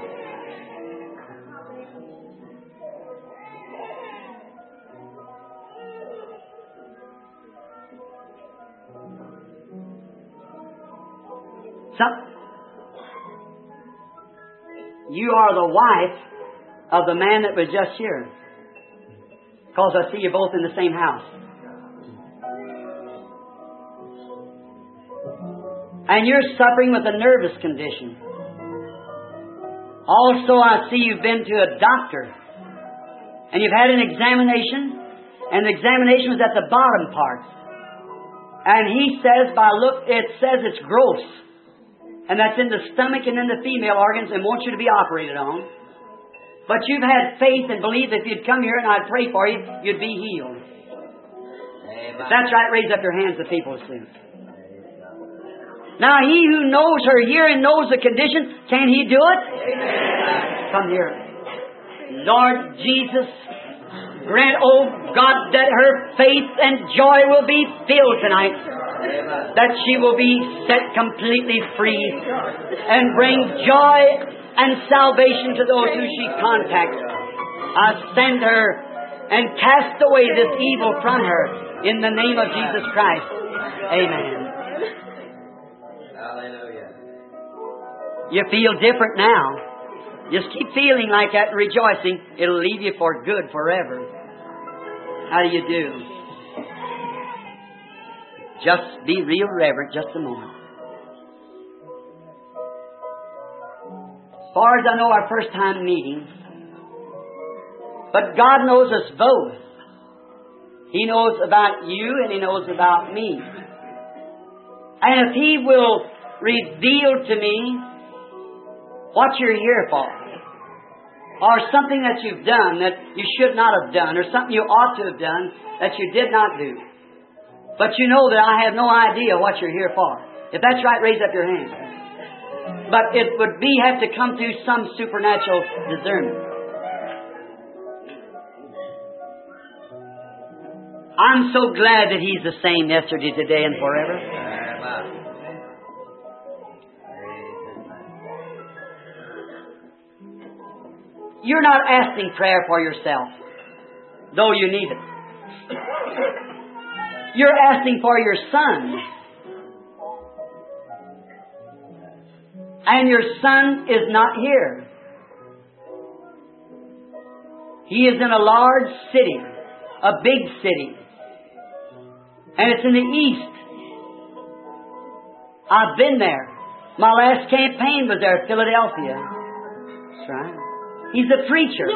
You are the wife of the man that was just here. Because I see you both in the same house. And you're suffering with a nervous condition. Also, I see you've been to a doctor. And you've had an examination. And the examination was at the bottom part. And he says, it says it's gross. And that's in the stomach and in the female organs and wants you to be operated on. But you've had faith and believed that if you'd come here and I'd pray for you, you'd be healed. If that's right, raise up your hands, the people will see. Now, he who knows her here and knows the condition, can he do it? Amen. Come here. Lord Jesus, grant, oh God, that her faith and joy will be filled tonight. That she will be set completely free and bring joy and salvation to those who she contacts. I send her and cast away this evil from her in the name of Jesus Christ. Amen. Hallelujah. You feel different now. Just keep feeling like that and rejoicing. It'll leave you for good forever. How do you do? Just be real reverent just a moment. As far as I know, our first time meeting. But God knows us both. He knows about you and He knows about me. And if He will reveal to me what you're here for, or something that you've done that you should not have done, or something you ought to have done that you did not do, but you know that I have no idea what you're here for. If that's right, raise up your hand. But it would have to come through some supernatural discernment. I'm so glad that He's the same yesterday, today, and forever. You're not asking prayer for yourself, though you need it. You're asking for your son. And your son is not here. He is in a large city, a big city. And it's in the east. I've been there. My last campaign was there at Philadelphia. That's right. He's a preacher.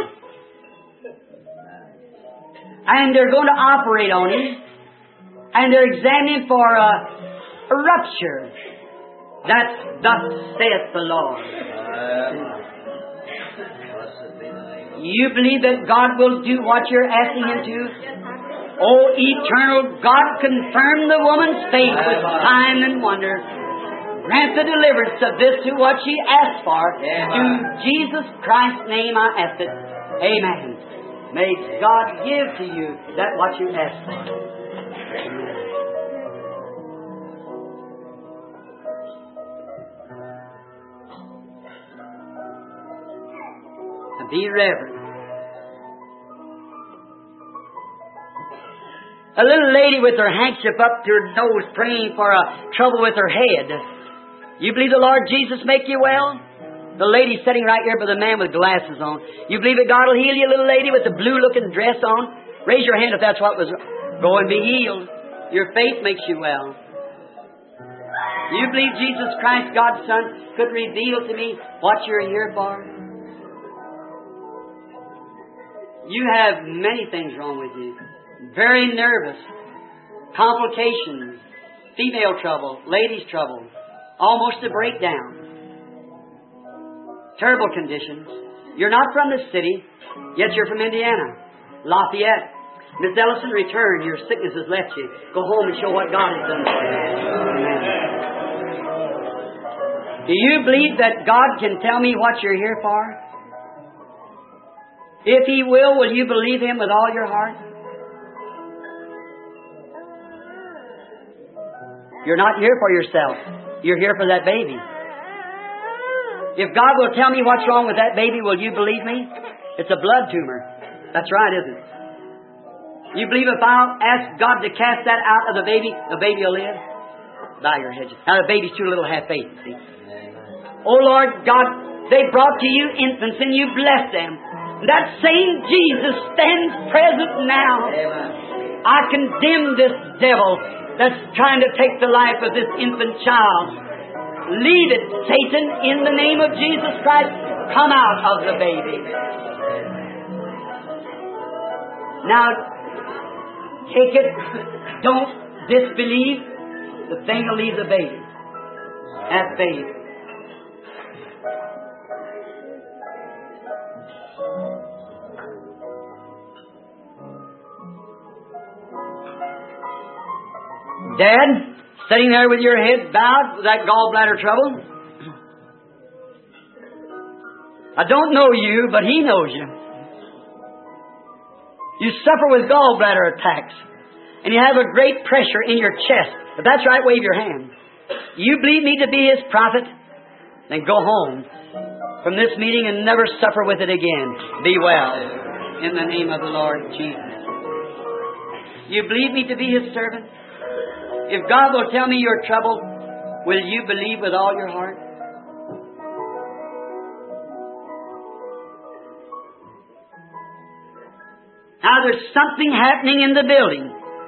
And they're going to operate on him. And they're examining for a rupture. That's thus saith the Lord. You believe that God will do what you're asking Him to? Oh, eternal God, confirm the woman's faith with sign and wonder. Grant the deliverance of this to what she asked for. In Jesus Christ's name I ask it. Amen. May God give to you that what you asked for. Be reverent. A little lady with her handkerchief up to her nose praying for trouble with her head. You believe the Lord Jesus make you well? The lady sitting right here by the man with glasses on. You believe that God will heal you, little lady with the blue-looking dress on? Raise your hand if that's what was. Go and be healed. Your faith makes you well. You believe Jesus Christ, God's Son, could reveal to me what you're here for? You have many things wrong with you. Very nervous. Complications. Female trouble. Ladies' trouble. Almost a breakdown. Terrible conditions. You're not from this city, yet you're from Indiana. Lafayette. Miss Ellison, return. Your sickness has left you. Go home and show what God has done for you. Amen. Do you believe that God can tell me what you're here for? If He will you believe Him with all your heart? You're not here for yourself. You're here for that baby. If God will tell me what's wrong with that baby, will you believe me? It's a blood tumor. That's right, isn't it? You believe if I'll ask God to cast that out of the baby will live? Bow your head. Now the baby's too little to have faith, see. Oh Lord God, they brought to you infants and you blessed them. That same Jesus stands present now. I condemn this devil that's trying to take the life of this infant child. Leave it, Satan, in the name of Jesus Christ. Come out of the baby. Now, take it. Don't disbelieve. The thing will leave the baby. Have faith. Dad? Sitting there with your head bowed with that gallbladder trouble. I don't know you, but He knows you. You suffer with gallbladder attacks. And you have a great pressure in your chest. If that's right, wave your hand. You believe me to be His prophet? Then go home from this meeting and never suffer with it again. Be well. In the name of the Lord Jesus. You believe me to be His servant? If God will tell me your trouble, will you believe with all your heart? Now there's something happening in the building.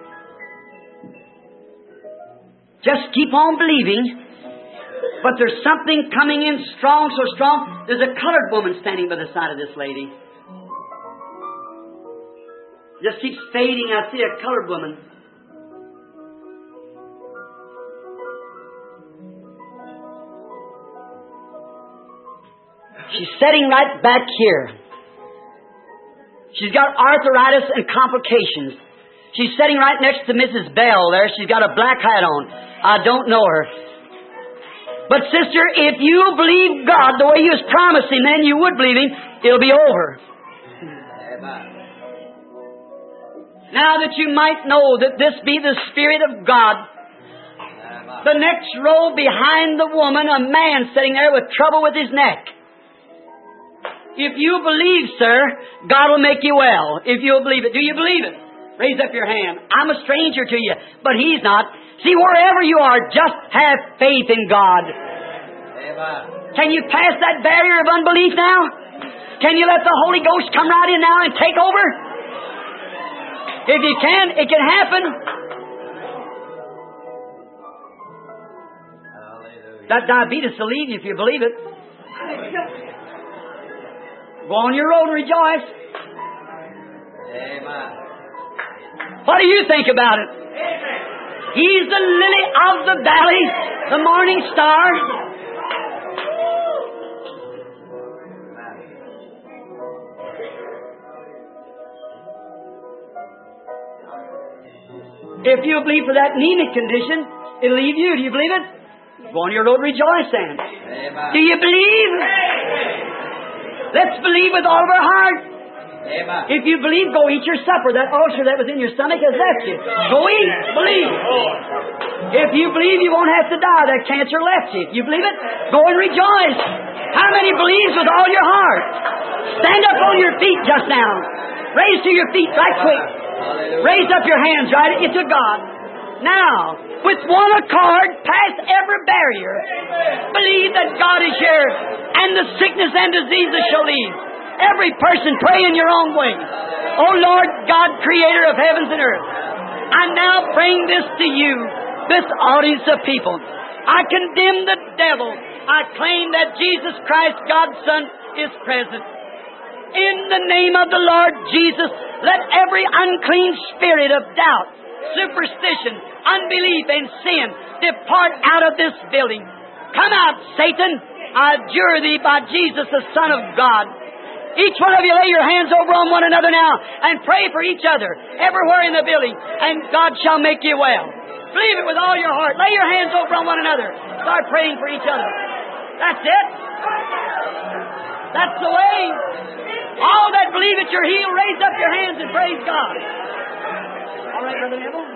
Just keep on believing. But there's something coming in strong, so strong. There's a colored woman standing by the side of this lady. Just keeps fading. I see a colored woman. She's sitting right back here. She's got arthritis and complications. She's sitting right next to Mrs. Bell there. She's got a black hat on. I don't know her. But sister, if you believe God the way He was promising, then you would believe Him, it'll be over. Now that you might know that this be the Spirit of God, the next row behind the woman, a man sitting there with trouble with his neck. If you believe, sir, God will make you well. If you'll believe it. Do you believe it? Raise up your hand. I'm a stranger to you, but He's not. See, wherever you are, just have faith in God. Amen. Can you pass that barrier of unbelief now? Can you let the Holy Ghost come right in now and take over? If you can, it can happen. Hallelujah. That diabetes will leave you if you believe it. Go on your road and rejoice. Amen. What do you think about it? Amen. He's the lily of the valley, the morning star. If you believe for that anemic condition, it'll leave you. Do you believe it? Go on your road and rejoice then. Amen. Do you believe? Amen. Let's believe with all of our heart. Amen. If you believe, go eat your supper. That ulcer that was in your stomach has left you. Go eat. Believe. If you believe, you won't have to die. That cancer left you. If you believe it, go and rejoice. How many believes with all your heart? Stand up on your feet just now. Raise to your feet right quick. Raise up your hands right to God. Now, with one accord, past every barrier, believe that God is here, and the sickness and diseases shall leave. Every person pray in your own way. Oh Lord God, Creator of heavens and earth, I now bring this to you, this audience of people. I condemn the devil. I claim that Jesus Christ, God's Son, is present. In the name of the Lord Jesus, let every unclean spirit of doubt, superstition, unbelief, and sin depart out of this building. Come out, Satan. I adjure thee by Jesus, the Son of God. Each one of you lay your hands over on one another now and pray for each other everywhere in the building, and God shall make you well. Believe it with all your heart. Lay your hands over on one another. Start praying for each other. That's it. That's the way. All that believe that you're healed, raise up your hands and praise God. All right, Brother Neville.